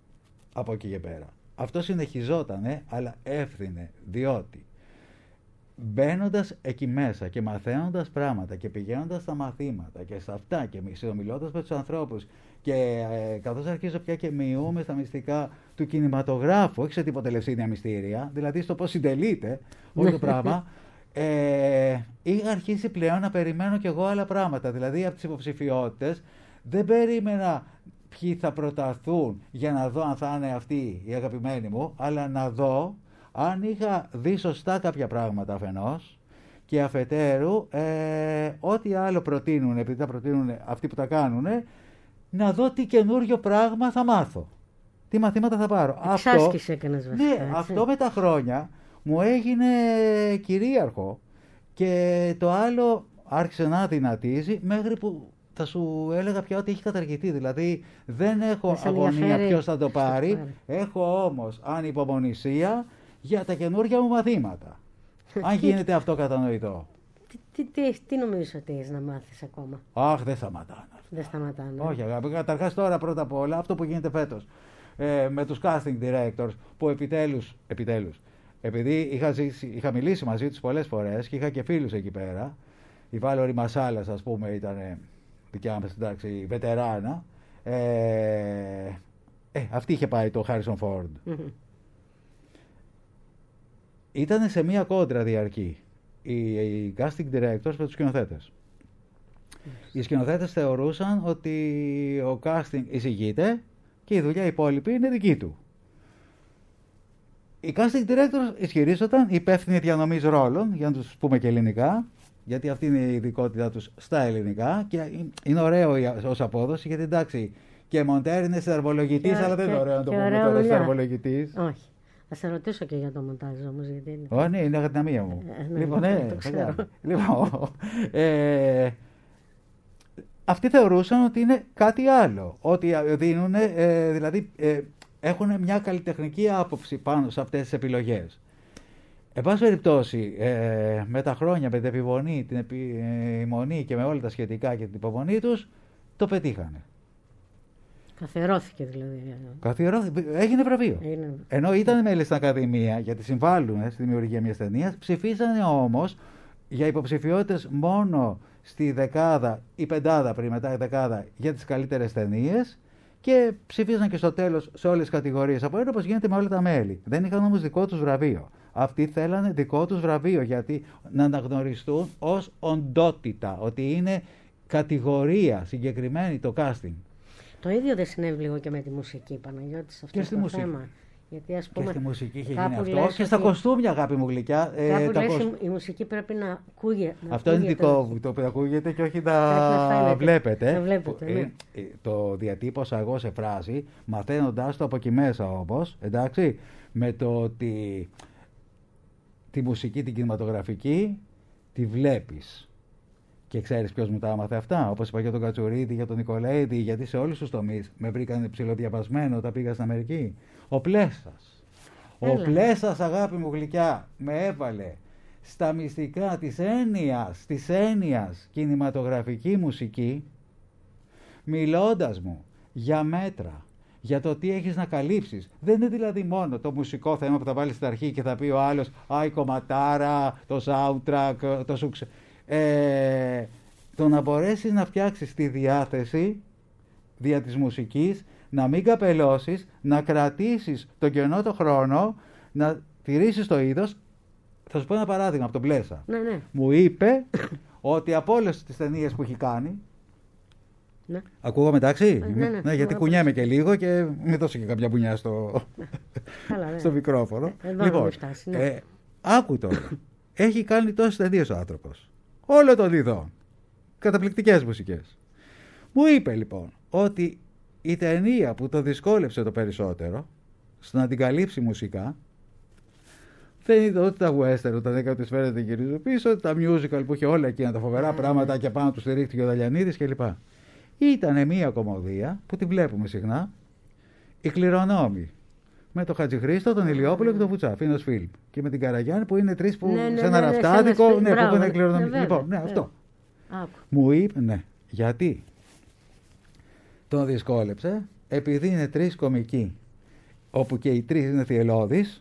Αυτό συνεχιζόταν, αλλά έφθινε, διότι μπαίνοντας εκεί μέσα και μαθαίνοντας πράγματα και πηγαίνοντας στα μαθήματα και σε αυτά και συνομιλώντας με τους ανθρώπους και καθώς αρχίζω πια και μειούμε στα μυστικά του κινηματογράφου, όχι σε τίποτα λευσίνια μυστήρια, δηλαδή στο πώς συντελείται όλο το πράγμα, είχα αρχίσει πλέον να περιμένω κι εγώ άλλα πράγματα. Δηλαδή από τις υποψηφιότητες δεν περίμενα ποιοι θα προταθούν για να δω αν θα είναι αυτοί οι αγαπημένοι μου, αλλά να δω αν είχα δει σωστά κάποια πράγματα αφενός και αφετέρου ό,τι άλλο προτείνουν, επειδή τα προτείνουν αυτοί που τα κάνουν, να δω τι καινούριο πράγμα θα μάθω. Τι μαθήματα θα πάρω. Εξάσκηση έκανες βασικά. Ναι, αυτό με τα χρόνια μου έγινε κυρίαρχο και το άλλο άρχισε να δυνατίζει μέχρι που θα σου έλεγα πια ότι έχει καταργηθεί. Δηλαδή δεν έχω αγωνία ποιος θα το πάρει, έχω όμως ανυπομονησία για τα καινούργια μου μαθήματα. Αν γίνεται αυτό κατανοητό. Τι νομίζεις ότι έχεις να μάθεις ακόμα? Αχ, δεν σταματάνε. Δεν σταματάνε. Όχι αγάπη, καταρχάς τώρα πρώτα απ' όλα αυτό που γίνεται φέτος με τους casting directors που επιτέλους, επειδή είχα μιλήσει μαζί τους πολλές φορές και είχα και φίλους εκεί πέρα, η Βάλορη Μασάλας ας πούμε ήταν δικιά μας εντάξει βετεράνα, αυτή είχε πάει το Harrison Ford. Ήταν σε μία κόντρα διαρκή οι casting directors με τους σκηνοθέτες. Οι σκηνοθέτες θεωρούσαν ότι ο casting εισηγείται και η δουλειά υπόλοιπη είναι δική του. Οι casting directors ισχυρίζονταν υπεύθυνοι διανομής ρόλων, για να τους πούμε και ελληνικά, γιατί αυτή είναι η ειδικότητά τους στα ελληνικά και είναι ωραίο ως απόδοση, γιατί εντάξει και Μοντέρ είναι συναρμολογητής, αλλά δεν είναι ωραίο να το πούμε τώρα συναρμολογητής. Όχι. Θα σε ρωτήσω και για το μοντάζ όμως, γιατί είναι... Ναι, είναι αδυναμία μου. Λοιπόν, το ξέρω. Λοιπόν, αυτοί θεωρούσαν ότι είναι κάτι άλλο. Ότι δίνουν, δηλαδή, έχουν μια καλλιτεχνική άποψη πάνω σε αυτές τις επιλογές. Εν πάση περιπτώσει, με τα χρόνια, με την επιμονή, την επιμονή και με όλα τα σχετικά και την υπομονή τους, το πετύχανε. Καθιερώθηκε δηλαδή. Έγινε βραβείο. Ενώ ήταν μέλη στην Ακαδημία, γιατί συμβάλλουν στη δημιουργία μιας ταινίας, ψηφίσανε όμως για υποψηφιότητες μόνο στη δεκάδα ή πεντάδα πριν, μετά η δεκάδα, για τις καλύτερες ταινίες και ψηφίσαν και στο τέλος σε όλες τις κατηγορίες από ένα, όπως γίνεται με όλα τα μέλη. Δεν είχαν όμως δικό τους βραβείο. Αυτοί θέλανε δικό τους βραβείο, γιατί να αναγνωριστούν ως οντότητα, ότι είναι κατηγορία συγκεκριμένη το casting. Το ίδιο δεν συνέβη λίγο και με τη μουσική, Παναγιώτη, σε αυτό το θέμα. Γιατί, ας πούμε, και στη μουσική είχε γίνει αυτό και στα κοστούμια, αγάπη μου γλυκιά. Η μουσική πρέπει να ακούγεται. Αυτό είναι δικό μου, το οποίο ακούγεται και όχι να βλέπετε. Ναι. Το διατύπωσα εγώ σε φράση, μαθαίνοντάς το από εκεί μέσα όμως, εντάξει, με το ότι τη μουσική, την κινηματογραφική, τη βλέπεις. Και ξέρεις ποιος μου τα άμαθε αυτά, όπως είπα για τον Κατσουρίδη, για τον Νικολαίδη, γιατί σε όλους τους τομείς με βρήκαν ψιλοδιαβασμένο όταν πήγα στην Αμερική. Ο Πλέσας. Ο Πλέσας, αγάπη μου γλυκιά, με έβαλε στα μυστικά της έννοιας κινηματογραφική μουσική, μιλώντας μου για μέτρα, για το τι έχεις να καλύψεις. Δεν είναι δηλαδή μόνο το μουσικό θέμα που θα βάλεις στην αρχή και θα πει ο άλλος «Α, η κομματάρα, το soundtrack, το σουξε». Το να μπορέσεις να φτιάξεις τη διάθεση δια της μουσικής, να μην καπελώσεις, να κρατήσεις τον κενό το χρόνο, να τηρήσεις το είδος. Θα σου πω ένα παράδειγμα από τον Πλέσα. Ναι. Μου είπε ότι από όλες τις ταινίες που έχει κάνει. Ναι. Ακούγομαι, εντάξει. Ναι, γιατί κουνιέμαι και λίγο και με δώσει και κάποια μπουνιά στο μικρόφωνο. Λοιπόν, άκου τώρα. Έχει κάνει τόσες ταινίες ο άνθρωπος. Όλο των ειδών. Καταπληκτικές μουσικές. Μου είπε λοιπόν ότι η ταινία που το δυσκόλεψε το περισσότερο στο να την καλύψει μουσικά δεν είναι ούτε τα western, ούτε τα 10 της φέρετε την γυρίζω πίσω, ούτε τα musical που είχε όλα εκείνα τα φοβερά πράγματα και πάνω του στηρίχτηκε ο Δαλιανίδης κλπ. Ήτανε μία κομμωδία που τη βλέπουμε συχνά, η Κληρονόμη. Με τον Χατζηχρήστο, τον Ηλιόπουλο και τον Βουτσά, Φίνος Φιλμ. Και με την Καραγιάννη που είναι τρεις που σε ένα ραφτάδικο. Ναι, που είναι κληρονομική. Λοιπόν, ναι, αυτό. Μου είπε, ναι, γιατί τον δυσκόλεψε, επειδή είναι τρεις κομικοί, όπου και οι τρεις είναι θυελώδεις,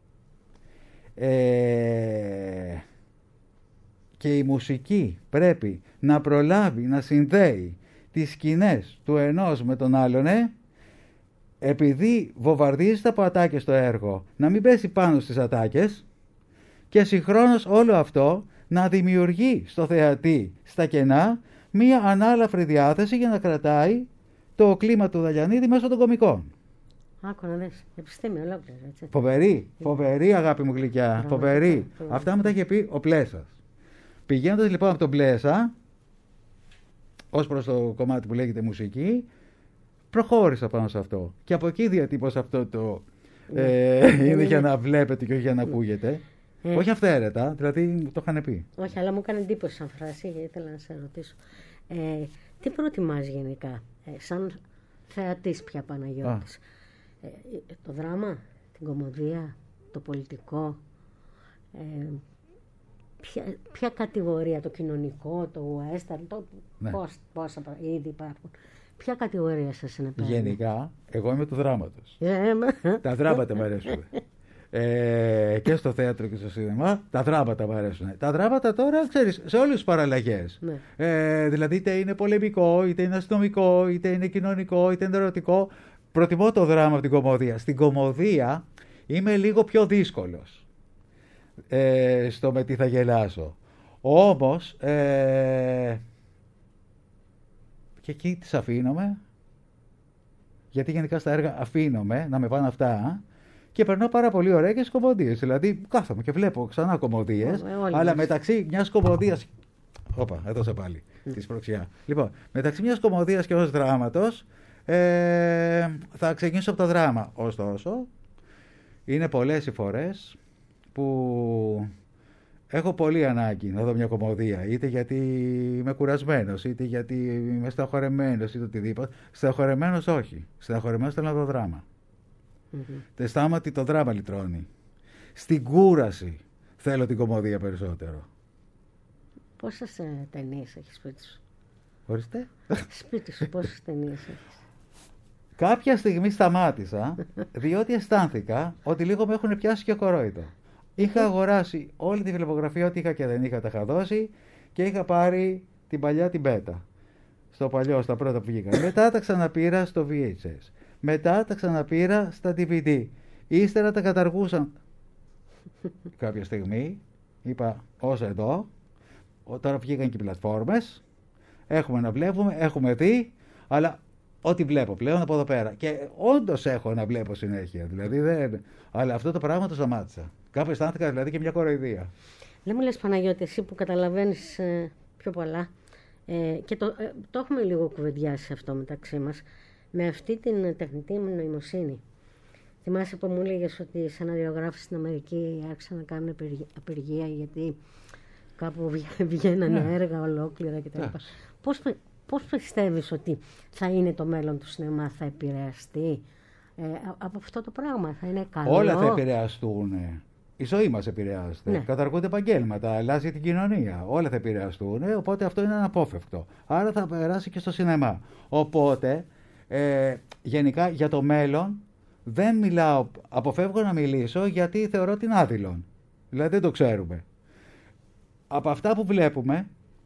και η μουσική πρέπει να προλάβει να συνδέει τις σκηνές του ενός με τον άλλον, επειδή βομβαρδίζεται από ατάκες το έργο, να μην πέσει πάνω στις ατάκες και συγχρόνως όλο αυτό να δημιουργεί στο θεατή στα κενά μία ανάλαφρη διάθεση για να κρατάει το κλίμα του Δαλιανίδη μέσω των κωμικών. Άκου να δεις, επιστήμη ολόκληρη, έτσι. Φοβερή αγάπη μου γλυκιά, φοβερή. Αυτά μου τα είχε πει ο Πλέσας. Πηγαίνοντας λοιπόν από τον Πλέσα, ως προς το κομμάτι που λέγεται μουσική, προχώρησα πάνω σε αυτό. Και από εκεί διατύπωσα αυτό το είναι για να βλέπετε και όχι για να ακούγεται. Όχι αυθαίρετα, δηλαδή το είχαν πει. Όχι, αλλά μου έκανε εντύπωση σαν φράση, γιατί ήθελα να σε ρωτήσω. Τι προτιμάς γενικά, σαν θεατής πια, Παναγιώτης? Το δράμα, την κωμωδία, το πολιτικό, ποια κατηγορία, το κοινωνικό, το western, πόσα είδη υπάρχουν. Ποια κατηγορία σας είναι πέρα? Γενικά, εγώ είμαι του δράματος. Τα δράματα μου αρέσουν. Και στο θέατρο και στο σινεμά, τα δράματα μου αρέσουν. Τα δράματα τώρα, ξέρεις, σε όλες τις παραλλαγές. Δηλαδή, είτε είναι πολεμικό, είτε είναι αστυνομικό, είτε είναι κοινωνικό, είτε είναι ερωτικό. Προτιμώ το δράμα από την κωμωδία. Στην κωμωδία είμαι λίγο πιο δύσκολος. Στο με τι θα γελάσω. Όμως, και εκεί τις αφήνομαι, γιατί γενικά στα έργα αφήνομαι να με πάνε αυτά και περνάω πάρα πολύ ωραία και στις κωμωδίες. Δηλαδή κάθομαι και βλέπω ξανά κωμωδίες, αλλά μεταξύ μιας κωμωδίας... Όπα, έδωσα πάλι τη σπροξιά. Λοιπόν, μεταξύ μιας κωμωδίας και ενός δράματος θα ξεκινήσω από το δράμα. Ωστόσο, είναι πολλές οι φορές που έχω πολύ ανάγκη να δω μια κομμωδία, είτε γιατί είμαι κουρασμένος, είτε γιατί είμαι στεναχωρεμένος, είτε οτιδήποτε. Στεναχωρεμένος όχι. Στεναχωρεμένος θέλω να δω δράμα. Αισθάνομαι ότι το δράμα λυτρώνει. Στην κούραση θέλω την κομμωδία περισσότερο. Πόσες ταινίες έχεις σπίτι σου? Ορίστε. Σπίτι σου πόσες ταινίες έχεις? Κάποια στιγμή σταμάτησα, διότι αισθάνθηκα ότι λίγο με έχουν πιάσει και κορόιδο. Είχα αγοράσει όλη τη φιλμογραφία, ό,τι είχα και δεν είχα, τα είχα δώσει και είχα πάρει την παλιά την Beta. Στο παλιό, στα πρώτα που βγήκαν. Μετά τα ξαναπήρα στο VHS. Μετά τα ξαναπήρα στα DVD. Ύστερα τα καταργούσαν. Κάποια στιγμή είπα, ως εδώ, τώρα βγήκαν και οι πλατφόρμες, έχουμε να βλέπουμε, έχουμε δει, αλλά ό,τι βλέπω πλέον από εδώ πέρα. Και όντως έχω να βλέπω συνέχεια. Δηλαδή αλλά αυτό το πράγμα το σταμάτησα. Κάπου αισθάνθηκα δηλαδή και μια κοροϊδία. Δεν μου λες, Παναγιώτη, εσύ που καταλαβαίνεις πιο πολλά, και το έχουμε λίγο κουβεντιάσει αυτό μεταξύ μας, με αυτή την τεχνητή νοημοσύνη. Θυμάσαι που μου έλεγες ότι σαν ραδιογράφοι στην Αμερική άρχισαν να κάνουν απεργία γιατί κάπου βγαίνανε έργα ολόκληρα κτλ. Πώς πιστεύεις ότι θα είναι το μέλλον του σινεμά, θα επηρεαστεί από αυτό το πράγμα, θα είναι καλό? Όλα θα επηρεαστούν. Η ζωή μας επηρεάζεται. Ναι. Καταργούνται επαγγέλματα, αλλάζει την κοινωνία. Όλα θα επηρεαστούν, οπότε αυτό είναι αναπόφευκτο. Άρα θα περάσει και στο σινεμά. Οπότε, γενικά για το μέλλον δεν μιλάω, αποφεύγω να μιλήσω γιατί θεωρώ την άδειλον. Δηλαδή δεν το ξέρουμε. Από αυτά που βλέπουμε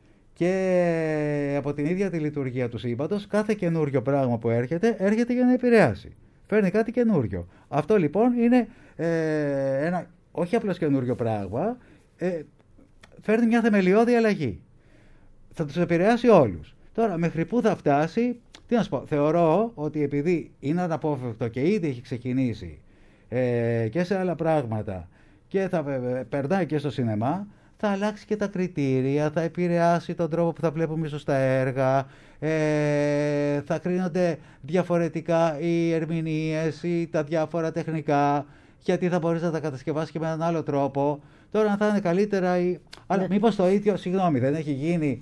και από την ίδια τη λειτουργία του σύμπαντος, κάθε καινούριο πράγμα που έρχεται για να επηρεάσει. Φέρνει κάτι καινούριο. Αυτό λοιπόν είναι ένα όχι απλώς καινούριο πράγμα, φέρνει μια θεμελιώδη αλλαγή. Θα τους επηρεάσει όλους. Τώρα, μέχρι πού θα φτάσει, τι να σου πω, θεωρώ ότι επειδή είναι αναπόφευκτο και ήδη έχει ξεκινήσει και σε άλλα πράγματα και θα περνάει και στο σινεμά, θα αλλάξει και τα κριτήρια, θα επηρεάσει τον τρόπο που θα βλέπουμε ίσως τα έργα, θα κρίνονται διαφορετικά οι ερμηνείες ή τα διάφορα τεχνικά, γιατί θα μπορείς να τα κατασκευάσεις και με έναν άλλο τρόπο. Τώρα αν θα είναι καλύτερα ή... Αλλά μήπως το ίδιο, συγγνώμη, δεν έχει γίνει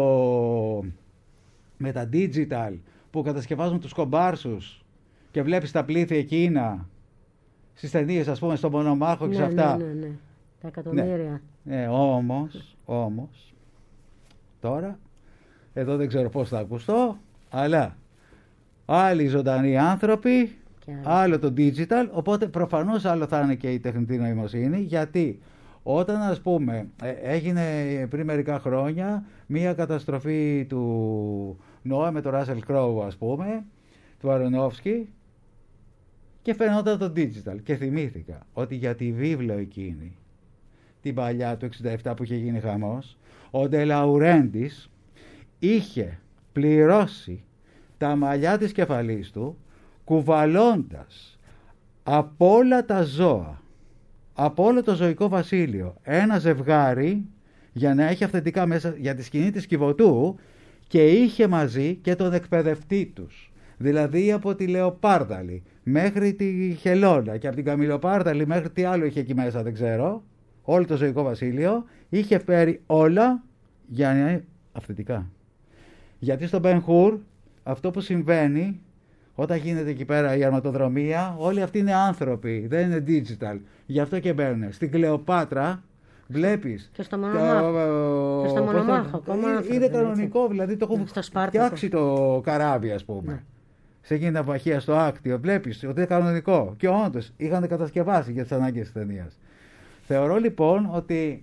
με τα digital που κατασκευάζουν τους κομπάρσους και βλέπεις τα πλήθη εκείνα στις ταινίες, ας πούμε, στον Μονομάχο και σε αυτά. Ναι. Τα εκατομμύρια. Ναι, όμως, τώρα, εδώ δεν ξέρω πώς θα ακουστώ, αλλά άλλοι ζωντανοί άνθρωποι, άλλο το digital, οπότε προφανώς άλλο θα είναι και η τεχνητή νοημοσύνη, γιατί όταν, ας πούμε, έγινε πριν μερικά χρόνια μία καταστροφή του Νόε με το Russell Crowe, ας πούμε, του Αρονόφσκι, και φαινόταν το digital και θυμήθηκα ότι για τη βίβλο εκείνη, την παλιά του 67 που είχε γίνει χαμός, ο Ντελαουρέντης είχε πληρώσει τα μαλλιά της κεφαλής του κουβαλώντας από όλα τα ζώα, από όλο το ζωικό βασίλειο, ένα ζευγάρι για να έχει αυθεντικά μέσα για τη σκηνή της Κιβωτού, και είχε μαζί και τον εκπαιδευτή τους. Δηλαδή από τη Λεοπάρδαλη μέχρι τη Χελώνα και από την Καμιλοπάρδαλη μέχρι τι άλλο είχε εκεί μέσα δεν ξέρω, όλο το ζωικό βασίλειο, είχε φέρει όλα για να είναι αυθεντικά. Γιατί στον Μπεν-Χουρ αυτό που συμβαίνει όταν γίνεται εκεί πέρα η αρματοδρομία, όλοι αυτοί είναι άνθρωποι, δεν είναι digital. Γι' αυτό και μπαίνουν. Στην Κλεοπάτρα βλέπεις. Και στο Μονομάχο. Ακόμα είναι κανονικό, δηλαδή το έχουν φτιάξει το καράβι, ας πούμε. Ναι. Σε εκείνη την απαχία στο Άκτιο, βλέπεις ότι είναι κανονικό. Και όντως είχαν κατασκευάσει για τις ανάγκες της ταινίας. Θεωρώ λοιπόν ότι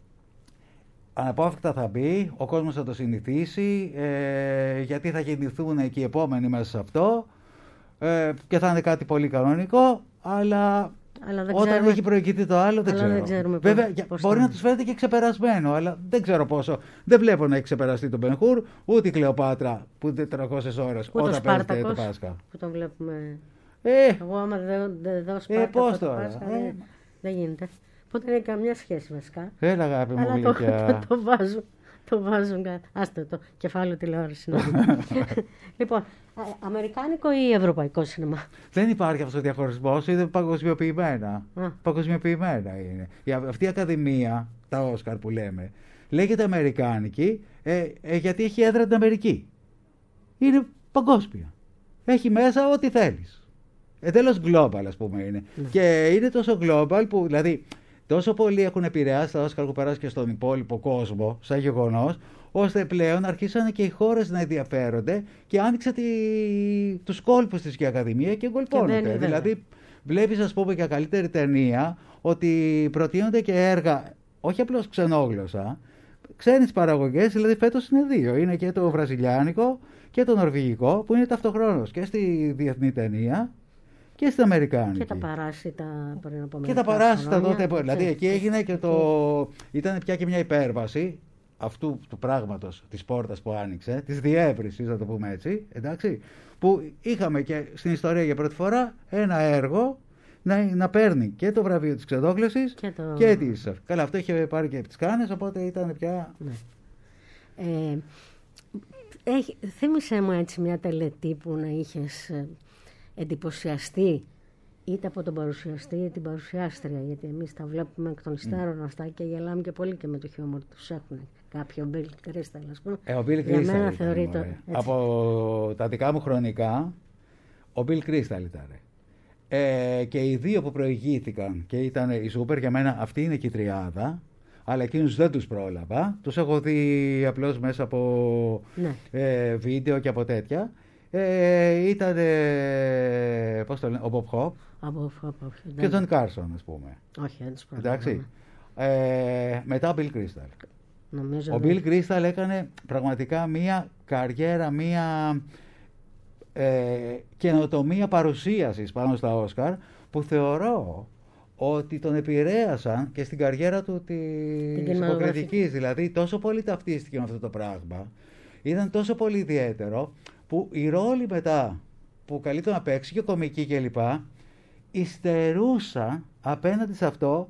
αναπόφευκτα θα μπει, ο κόσμος θα το συνηθίσει, γιατί θα γεννηθούν και οι επόμενοι μέσα σε αυτό, και θα είναι κάτι πολύ κανονικό, αλλά όταν ξέρουμε, έχει προηγηθεί το άλλο δεν ξέρω. Δεν ξέρουμε βέβαια, μπορεί να τους φαίνεται και ξεπερασμένο, αλλά δεν ξέρω πόσο. Δεν βλέπω να έχει ξεπεραστεί τον Μπεν-Χουρ, ούτε η Κλεοπάτρα που είναι 400 ώρες όταν παίρνει το Πάσχα. Που τον βλέπουμε. Εγώ άμα δεν δω Σπάρτακο πώς τώρα, Πάσχα, δεν γίνεται. Οπότε δεν έχει καμιά σχέση βασικά. Έλα αγάπη μου γλυκιά. Το βάζω. Το βάζουν, άστε το κεφάλαιο τηλεόραση. Λοιπόν, αμερικάνικο ή ευρωπαϊκό σινεμά? Δεν υπάρχει αυτός ο διαχωρισμός, είναι παγκοσμιοποιημένα. Παγκοσμιοποιημένα είναι. Αυτή η ακαδημία, τα Όσκαρ που λέμε, λέγεται αμερικάνικη γιατί έχει έδρα την Αμερική. Είναι παγκόσμια. Έχει μέσα ό,τι θέλεις. Τέλος global, ας πούμε είναι. Και είναι τόσο global που, δηλαδή, τόσο πολλοί έχουν επηρεάσει τα Όσκαρ που περάσει και στον υπόλοιπο κόσμο, σαν γεγονός, ώστε πλέον αρχίσανε και οι χώρες να ενδιαφέρονται και άνοιξε τους κόλπους της και η Ακαδημία και γκολπώνεται. Δηλαδή, βλέπεις, ας πούμε, για καλύτερη ταινία ότι προτείνονται και έργα, όχι απλώς ξενόγλωσσα, ξένες παραγωγές, δηλαδή φέτος είναι 2. Είναι και το βραζιλιάνικο και το νορβηγικό, που είναι ταυτοχρόνως και στη διεθνή ταινία και στην αμερικάνικη. Και τα παράσιτα πριν από Και τα παράσιτα τότε, δηλαδή εκεί έγινε και ήταν πια και μια υπέρβαση αυτού του πράγματος, της πόρτας που άνοιξε, της διεύρυνσης, να το πούμε έτσι, εντάξει, που είχαμε και στην ιστορία για πρώτη φορά ένα έργο να παίρνει και το βραβείο της ξενόγλωσσης και της. Καλά, αυτό είχε πάρει και από τις Κάνες, οπότε ήταν πια... Ναι. Θύμισε μου έτσι μια τελετή που να είχες εντυπωσιαστεί είτε από τον παρουσιαστή είτε την παρουσιάστρια, γιατί εμείς τα βλέπουμε εκ των υστέρων αυτά και γελάμε και πολύ και με το χιούμορ τους έχουν κάποιοι. Ο Μπιλ Κρίσταλ, ας πούμε. Ο Μπιλ Κρίσταλ θεωρείται. Από τα δικά μου χρονικά, ο Μπιλ Κρίσταλ ήταν. Και οι δύο που προηγήθηκαν και ήταν η Σούπερ, για μένα αυτή είναι και η τριάδα, αλλά εκείνους δεν τους πρόλαβα. Τους έχω δει απλώς μέσα από βίντεο και από τέτοια. Ήταν, πώς το λένε, ο Μπομπ Χοπ και τον Κάρσον, ας πούμε. Όχι, δεν τους πρόλαβα. Εντάξει. Μετά ο Μπιλ Κρίσταλ. Ο Μπιλ Κρίσταλ έκανε πραγματικά μία καριέρα, μία καινοτομία παρουσίασης πάνω στα Όσκαρ, που θεωρώ ότι τον επηρέασαν και στην καριέρα του της υποκριτικής. Δηλαδή τόσο πολύ ταυτίστηκε με αυτό το πράγμα, ήταν τόσο πολύ ιδιαίτερο, που οι ρόλοι μετά που καλείται να παίξει και κομική κλπ. Υστερούσαν απέναντι σε αυτό,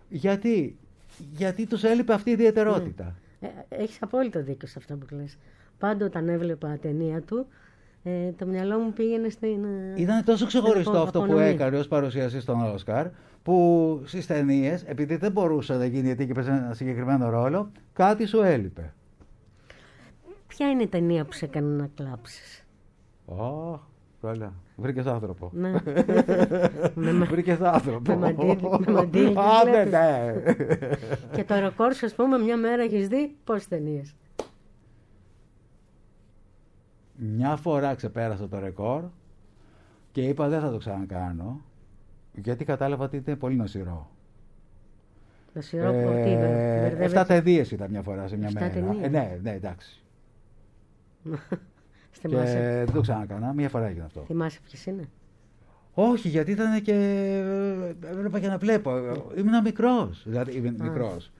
γιατί τους έλειπε αυτή η ιδιαιτερότητα. Έχεις απόλυτο δίκιο σε αυτό που λες. Πάντα όταν έβλεπα ταινία του, το μυαλό μου πήγαινε στην... Ήταν τόσο ξεχωριστό αυτό που έκανε ως παρουσιαστή στον Όσκαρ, που στις ταινίες, επειδή δεν μπορούσε να γίνει γιατί και παίζει ένα συγκεκριμένο ρόλο, κάτι σου έλειπε. Ποια είναι η ταινία που σε έκανε να κλάψεις? Καλά. Βρήκες άνθρωπο. Ναι. Βρήκες άνθρωπο. Με μαντήλι. Ναι. Και το ρεκόρ σου, ας πούμε, μια μέρα έχεις δει πόσες ταινίες? Μια φορά ξεπέρασα το ρεκόρ και είπα δεν θα το ξανακάνω, γιατί κατάλαβα ότι ήταν πολύ νοσηρό. Νοσηρό από τι? 7 ταινίες ήταν μια φορά σε μια μέρα. Ναι, εντάξει. Και δεν το ξανακάνα, μια φορά έγινε αυτό. Θυμάσαι ποιες είναι? Όχι, γιατί ήταν και... έβλεπα και να βλέπω. Ήμουν μικρός. Δηλαδή, μικρός.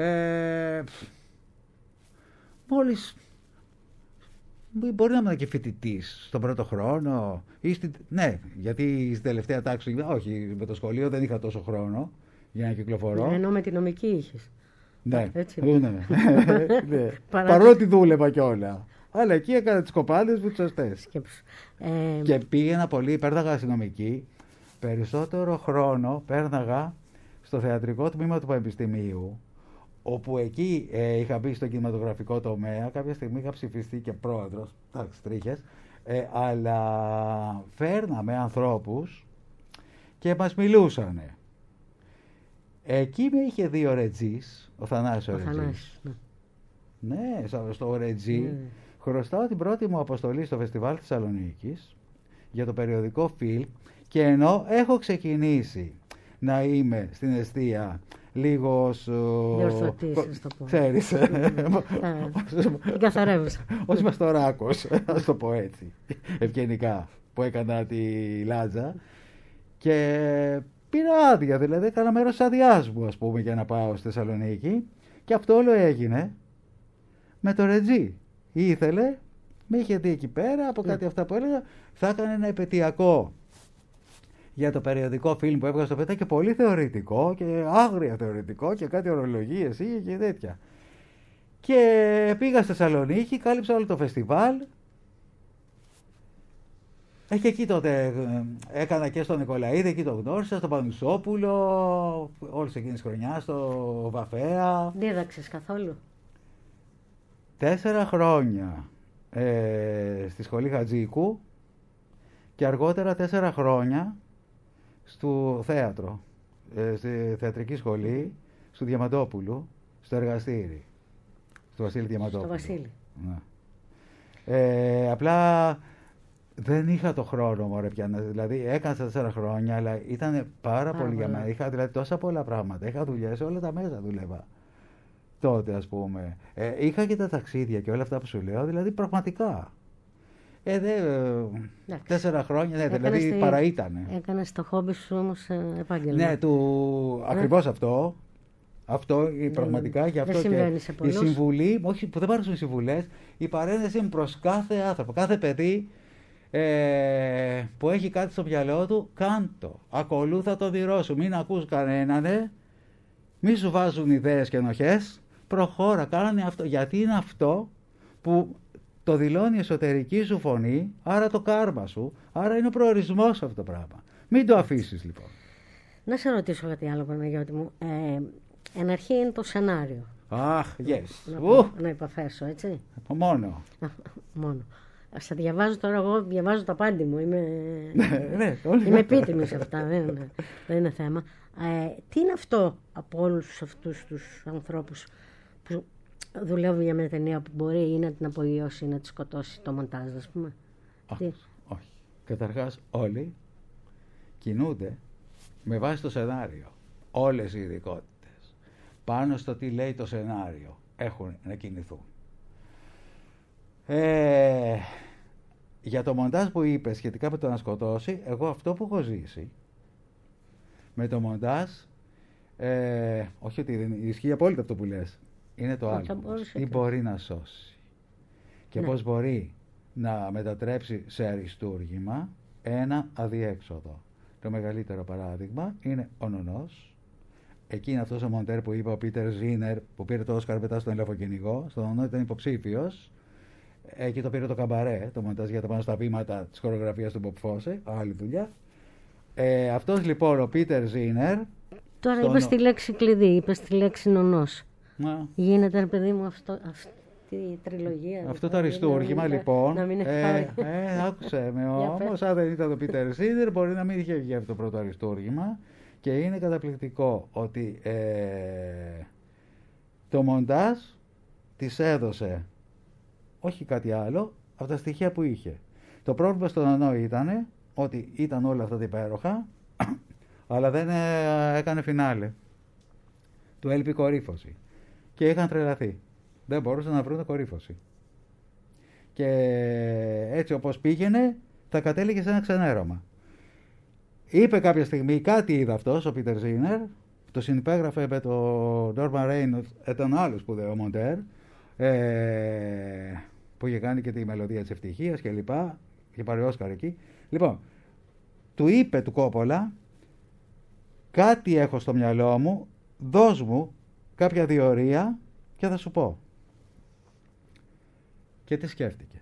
Μόλις... Μπορεί να ήμουν και φοιτητής στον πρώτο χρόνο. Ναι, γιατί στην τελευταία τάξη... Όχι, με το σχολείο δεν είχα τόσο χρόνο για να κυκλοφορώ. Ενώ με τη νομική είχες. Ναι, ναι. Παρότι δούλευα κιόλα. Αλλά εκεί έκανα τις κοπάδες μου τις σωστές. Και πήγαινα πολύ, πέρναγα αστυνομική. Περισσότερο χρόνο πέρναγα στο θεατρικό τμήμα του Πανεπιστημίου, όπου εκεί είχα μπει στο κινηματογραφικό τομέα. Κάποια στιγμή είχα ψηφιστεί και πρόεδρος, εντάξει, τρίχες, αλλά φέρναμε ανθρώπους και μας μιλούσανε. Εκεί με είχε δει ο Ρετζής, ο Θανάσης ο Ρετζής. Ναι, στο Ρετζή. Χρωστάω την πρώτη μου αποστολή στο Φεστιβάλ Θεσσαλονίκης για το περιοδικό φιλμ, και ενώ έχω ξεκινήσει να είμαι στην εστία λίγος... Διορθωτής, ας το πω. Ξέρεις. Την καθαρεύουσα. Ως μαστοράκος, ας το πω έτσι, ευγενικά, που έκανα τη Λάτζα. Και πήρα άδεια, δηλαδή έκανα μέρος της αδειάς μου, ας πούμε, για να πάω στη Θεσσαλονίκη. Και αυτό όλο έγινε με το Ρετζή. Ήθελε, με είχε δει εκεί πέρα από κάτι αυτά που έλεγα, θα έκανε ένα επαιτειακό για το περιοδικό φιλμ που έβγαζε στο ΠΕΤΑ, και πολύ θεωρητικό και άγρια θεωρητικό και κάτι ορολογίες είχε και τέτοια. Και πήγα στη Θεσσαλονίκη, κάλυψα όλο το φεστιβάλ. Και εκεί τότε έκανα και στον Νικολαίδη, εκεί το γνώρισα, στον Πανουσόπουλο, όλες εκείνες τις χρονιάς, στο Βαφέα. Δίδαξες καθόλου? 4 χρόνια στη σχολή Χατζίκου και αργότερα 4 χρόνια στο θέατρο, στη θεατρική σχολή, στο Διαμαντόπουλου, στο εργαστήρι, στο Βασίλη Διαμαντόπουλου. Στο Βασίλη. Ναι. Απλά δεν είχα το χρόνο, μωρέ, πια. Δηλαδή έκανα 4 χρόνια, αλλά ήταν πάρα πολύ για μένα. Είχα δηλαδή τόσα πολλά πράγματα. Είχα δουλειές, όλα τα μέσα δούλευα. Τότε, ας πούμε. Είχα και τα ταξίδια και όλα αυτά που σου λέω, δηλαδή πραγματικά. 4 χρόνια, ναι, δηλαδή παραήτανε. Έκανες το χόμπι σου όμως επάγγελμα. Ναι, ακριβώς αυτό. Αυτό πραγματικά και αυτό και η συμβουλή, όχι που δεν πάρουν οι συμβουλές, η παρένθεση μου προς κάθε άνθρωπο, κάθε παιδί που έχει κάτι στο μυαλό του, κάντο. Ακολούθα το όνειρό σου. Μην ακούς κανέναν, μη σου βάζουν ιδέες και ενοχές. Προχώρα, κάνε αυτό. Γιατί είναι αυτό που το δηλώνει η εσωτερική σου φωνή, άρα το κάρμα σου, άρα είναι ο προορισμός αυτό το πράγμα. Μην το αφήσεις λοιπόν. Να σε ρωτήσω κάτι άλλο, Παναγιώτη μου. Εν αρχή είναι το σενάριο. Αχ, yes. Να υποφέσω, έτσι. Μόνο. Μόνο. Στα διαβάζω τώρα, εγώ διαβάζω τα πάντη μου. Είμαι επίτιμη σε αυτά, δεν είναι θέμα. Τι είναι αυτό από όλους αυτούς τους ανθρώπους που δουλεύουν για μια ταινία που μπορεί ή να την απογειώσει ή να τη σκοτώσει το μοντάζ, ας πούμε? Όχι. Καταρχάς όλοι κινούνται με βάση το σενάριο. Όλες οι ειδικότητες πάνω στο τι λέει το σενάριο έχουν να κινηθούν. Για το μοντάζ που είπε σχετικά με το να σκοτώσει, εγώ αυτό που έχω ζήσει με το μοντάζ, όχι ότι δεν ισχύει απόλυτα αυτό που λες, είναι το άλλο. Τι μπορεί να σώσει και πώς μπορεί να μετατρέψει σε αριστούργημα ένα αδιέξοδο. Το μεγαλύτερο παράδειγμα είναι ο Νονός. Εκεί είναι αυτός ο μοντέρ που είπε ο Πίτερ Ζίνερ, που πήρε το Όσκαρ μετά στον Ελαφοκυνηγό. Στον Νονό ήταν υποψήφιος. Εκεί το πήρε το καμπαρέ, το μοντάζ για τα πάνω στα βήματα της χορογραφίας του Μπομπ Φόσε. Άλλη δουλειά. Αυτός λοιπόν ο Πίτερ Ζίνερ. Τώρα είπες τη λέξη κλειδί, είπες τη λέξη Νονός. Γίνεται, ρε παιδί μου, αυτή η τριλογία. Αυτό το αριστούργημα λοιπόν. Να μην άκουσε με όμως, αν δεν ήταν το Πίτερ Ζίνερ, μπορεί να μην είχε βγει αυτό το πρώτο αριστούργημα. Και είναι καταπληκτικό ότι το μοντάζ της έδωσε όχι κάτι άλλο από τα στοιχεία που είχε. Το πρόβλημα στον Νονό ήταν ότι ήταν όλα αυτά τα υπέροχα, αλλά δεν έκανε φινάλε. Του έλειπε η κορύφωση. Και είχαν τρελαθεί. Δεν μπορούσαν να βρουν κορύφωση. Και έτσι όπως πήγαινε, θα κατέληγε σε ένα ξενέρωμα. Είπε κάποια στιγμή, κάτι είδε αυτός, ο Πίτερ Ζίνερ, το συνυπέγραφε με τον Νόρμαν Ρέινολντς, ήταν άλλο σπουδαίο μοντέρ, που είχε κάνει και τη μελωδία της ευτυχίας και λοιπά, είχε πάρει Όσκαρ εκεί. Λοιπόν, του είπε του Κόπολα, κάτι έχω στο μυαλό μου, δώσ' μου κάποια διορία και θα σου πω. Και τι σκέφτηκε?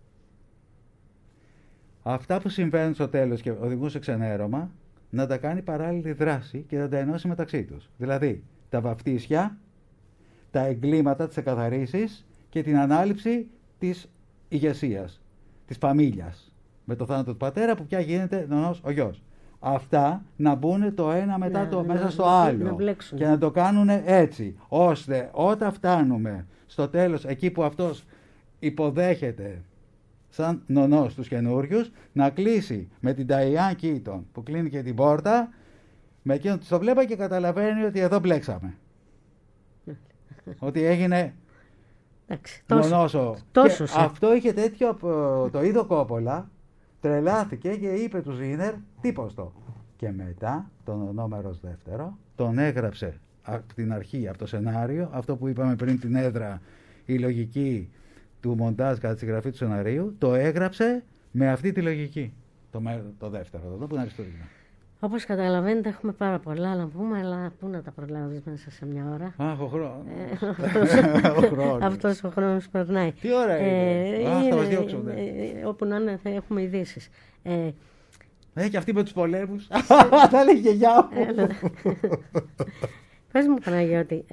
Αυτά που συμβαίνουν στο τέλος και οδηγούν σε ξενέρωμα, να τα κάνει παράλληλη δράση και να τα ενώσει μεταξύ τους. Δηλαδή, τα βαφτίσια, τα εγκλήματα, τις εκαθαρίσεις και την ανάληψη της ηγεσίας, της φαμίλιας. Με το θάνατο του πατέρα που πια γίνεται Νονός ο γιος. Αυτά να μπουν το ένα μετά το μέσα στο άλλο και να το κάνουν έτσι, ώστε όταν φτάνουμε στο τέλος, εκεί που αυτός υποδέχεται σαν Νονός τους καινούριους, να κλείσει με την Νταϊάν Κίτον που κλείνει και την πόρτα, με εκείνον το βλέπα και καταλαβαίνει ότι εδώ μπλέξαμε. Ότι έγινε Νονόσο. Αυτό είχε τέτοιο, το είδε ο Κόπολα, τρελάθηκε και είπε του Ζίνερ, τίποστο. Και μετά, τον Νονό μέρος δεύτερο, τον έγραψε από την αρχή, από το σενάριο, αυτό που είπαμε πριν, την έδρα, η λογική του μοντάζ κατά τη συγγραφή του σεναρίου, το έγραψε με αυτή τη λογική. Το δεύτερο, εδώ που είναι αριστούργημα. Όπως καταλαβαίνετε έχουμε πάρα πολλά να πούμε, αλλά πού να τα προλάβεις μέσα σε μια ώρα. Αχ, ο χρόνος. Αυτός ο χρόνος περνάει. Τι ώρα είναι? Θα μας διώξουν. Όπου να είναι θα έχουμε ειδήσεις. Και αυτή με τους πολέμους. Θα έλεγε η γιαγιά μου. Πες μου, Παναγιώτη,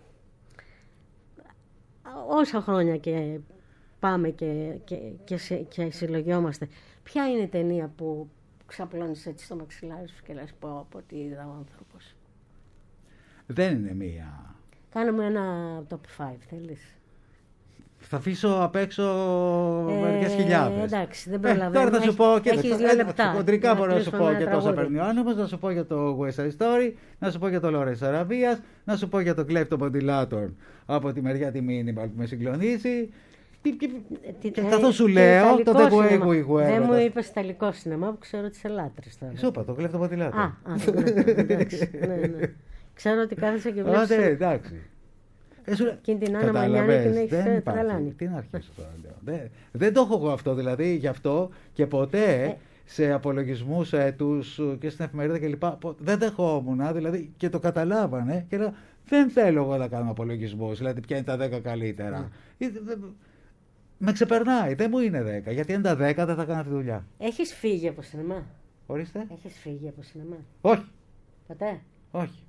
όσα χρόνια και πάμε και συλλογιόμαστε, ποια είναι η ταινία που ξαπλώνεις έτσι στο μαξιλάρι σου και λες πω τι είδα ο άνθρωπος? Δεν είναι μία. Κάνουμε ένα top 5, θέλεις? Θα αφήσω απ' έξω μερικές χιλιάδες. Εντάξει, δεν προλαβαίνω. Τώρα θα σου πω και έχεις 2 λεπτά. Κοντρικά μπορώ να σου πω για το Όσα παίρνει ο άνεμος, να σου πω για το West Side Story, να σου πω για το Lawrence Αραβίας, να σου πω για το Clef το Modulator από τη μεριά τη Minimal που με συγκλονίζει. Καθώς σου λέω το The Way We Were. Δεν μου είπες ιταλικό σινεμά που ξέρω τις ελάτρες τώρα. Σου είπα το Clef το Modulator. Εντάξει. Ξέρω ότι κάθεσαι και βλέπεις. Εντάξει. Και την Άννα Μανιάνη την έχεις τρελάνει. Τι να αρχίσω τώρα. Δεν το έχω εγώ αυτό, δηλαδή γι' αυτό και ποτέ σε απολογισμούς έτους και στην εφημερίδα κλπ. Δεν δεχόμουν, δηλαδή και το καταλάβανε και λέω δεν θέλω εγώ να κάνω απολογισμούς, δηλαδή ποια είναι τα 10 καλύτερα. Με ξεπερνάει, δεν μου είναι 10, γιατί αν τα 10 δεν θα κάνω τη δουλειά. Έχεις φύγει από σινεμά? Ορίστε. Έχεις φύγει από σινεμά? Όχι. Ποτέ? Όχι.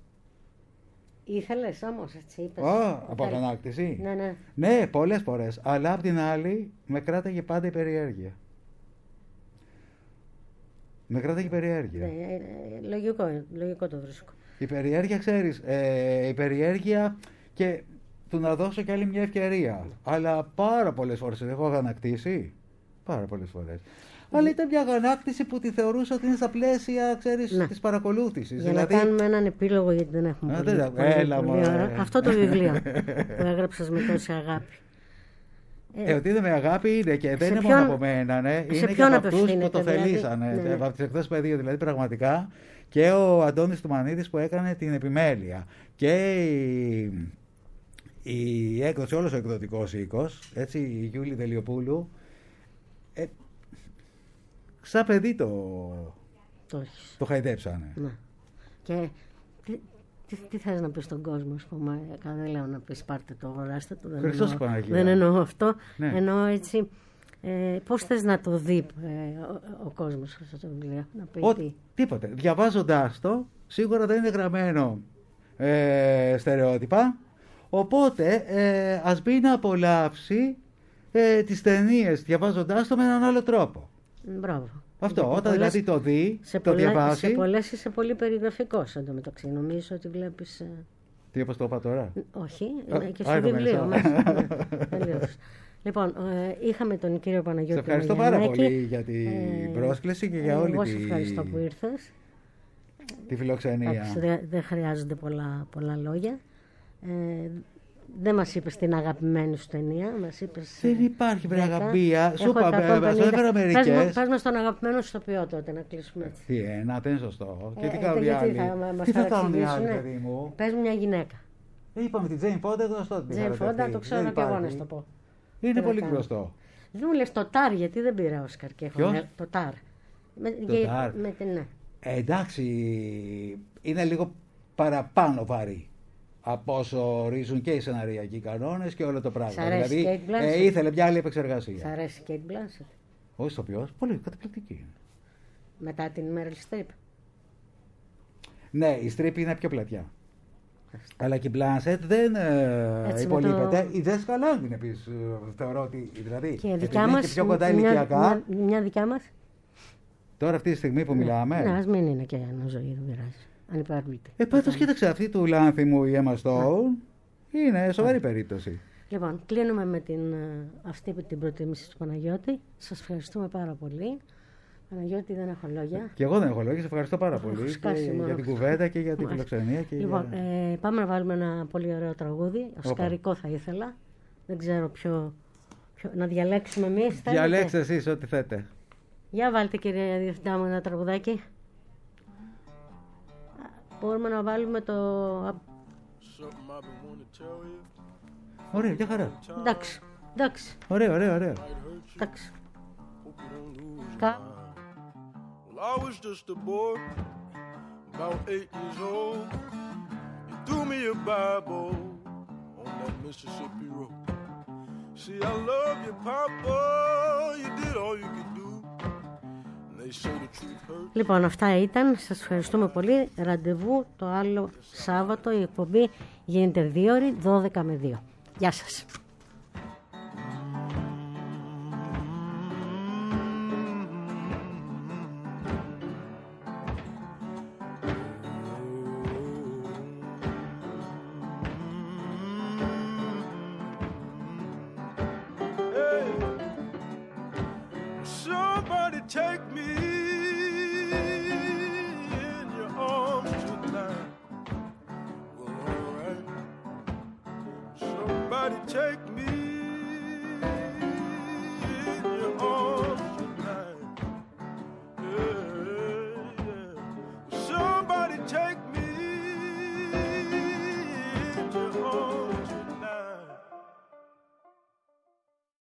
Ήθελες όμως, έτσι είπες? Από αγανάκτηση. Ναι. Ναι, πολλές φορές. Αλλά απ' την άλλη με κράταγε πάντα η περιέργεια. Ναι, λογικό το βρίσκω. Η περιέργεια, ξέρεις, η περιέργεια και του να δώσω κι άλλη μια ευκαιρία. Αλλά πάρα πολλές φορές έχω αγανακτήσει. Πάρα πολλές φορές. Αλλά ήταν μια αγανάκτηση που τη θεωρούσα ότι είναι στα πλαίσια, ξέρεις, της παρακολούθησης. Για να κάνουμε έναν επίλογο, γιατί δεν έχουμε πολύ ώρα. Αυτό το βιβλίο που έγραψες με τόση αγάπη. Ότι είναι με αγάπη είναι και δεν είναι μόνο από μένα, ναι. Είναι και από αυτούς που το θελήσανε. Από τις εκτός πεδίου, δηλαδή πραγματικά. Και ο Αντώνης Τουμανίδης που έκανε την επιμέλεια. Και η έκδοση, όλος ο εκδοτικός οίκος, έτσι, η Γιούλη Δελιοπούλου. Σαν παιδί το χαϊδέψανε. Ναι. Και τι θες να πεις στον κόσμο, ας πούμε? Δεν λέω να πεις πάρτε το, αγοράστε το. Χριστός Παναγία. Δεν εννοώ αυτό. Ναι. Εννοώ έτσι, πώς θες να το δει ο κόσμος αυτό το βιβλίο? Να πει τίποτε. Διαβάζοντάς το, σίγουρα δεν είναι γραμμένο στερεότυπα. Οπότε ας μπει να απολαύσει τις ταινίες διαβάζοντάς το με έναν άλλο τρόπο. Μπράβο. Αυτό, όταν δηλαδή το δει, το διαβάσει. Σε πολλές είσαι πολύ περιγραφικός εντωμεταξύ. Νομίζω ότι βλέπεις. Τι όπως το είπα τώρα? Όχι, και στο βιβλίο μέσα. Λοιπόν, είχαμε τον κύριο Παναγιώτη. Σε ευχαριστώ πάρα πολύ για την πρόσκληση και για όλη εγώ σε ευχαριστώ που ήρθες. Τη φιλοξενία. Δεν χρειάζονται πολλά λόγια. Δεν μας είπες την αγαπημένη σου ταινία. Δεν υπάρχει αγαπία. Σου έφερα μερικές. Πες μας τον αγαπημένο σου τοπιό τότε, να κλείσουμε έτσι. Τι δεν είναι σωστό. Και τι κάνουν οι άλλοι? Τι θα κάνουν οι άλλοι, παιδί μου? Πες μου μια γυναίκα. Είπαμε τη Τζέιν Φόντα, γνωστό. Τζέιν Φόντα, το ξέρω και εγώ να σου το πω. Είναι πολύ γνωστό. Δεν μου λες το Τάρ, γιατί δεν πήρα Όσκαρ και έχω το Τάρ. Εντάξει, είναι λίγο παραπάνω βαρύ από όσο ορίζουν και οι σεναριακοί κανόνες και όλο το πράγμα. Δηλαδή ήθελε μια άλλη επεξεργασία. Σ' αρέσει η Κέιτ Μπλάνσετ? Όχι ηθοποιός, πολύ καταπληκτική. Μετά την Μέριλ Στριπ? Ναι, η Στριπ είναι πιο πλατιά. Αλλά και η Μπλάνσετ δεν υπολείπεται. Η Τζέσικα Λάνγκ είναι επίσης, θεωρώ ότι. Δηλαδή, και δικιά μας, και πιο κοντά ηλικιακά. Μια δικιά μας. Τώρα αυτή τη στιγμή που μιλάμε. Ναι, ας μην είναι και ένα ζωή, δεν πειράζει. Αν υπάρχει. Πάντως κοίταξε, αυτή του Λάνθιμου η Emma Stone είναι σοβαρή περίπτωση. Λοιπόν, κλείνουμε με αυτή την προτίμηση του Παναγιώτη. Σας ευχαριστούμε πάρα πολύ. Παναγιώτη, δεν έχω λόγια. Και εγώ δεν έχω λόγια. Σε ευχαριστώ πάρα πολύ για την κουβέντα και για την φιλοξενία. Λοιπόν, πάμε να βάλουμε ένα πολύ ωραίο τραγούδι. Οσκαρικό θα ήθελα. Δεν ξέρω ποιο να διαλέξουμε εμείς. Διαλέξτε εσείς ό,τι θέτε. Για βάλτε, κυρία Διευθυντά μου, ένα τραγουδάκι. Μπορούμε να βάλουμε το... Ωραία, για χαρά. Εντάξει. Ωραία. Εντάξει. I was just a boy about 8 years old, you threw me a Bible on that Mississippi road. See, I love you, Papa, you did all you could do. And they say the truth hurts. Λοιπόν, αυτά ήταν. Σας ευχαριστούμε πολύ. Ραντεβού το άλλο Σάββατο. Η εκπομπή γίνεται 2 ώρες, 12 με 2. Γεια σας. Take me in your arms tonight. Well, all right. Somebody take me.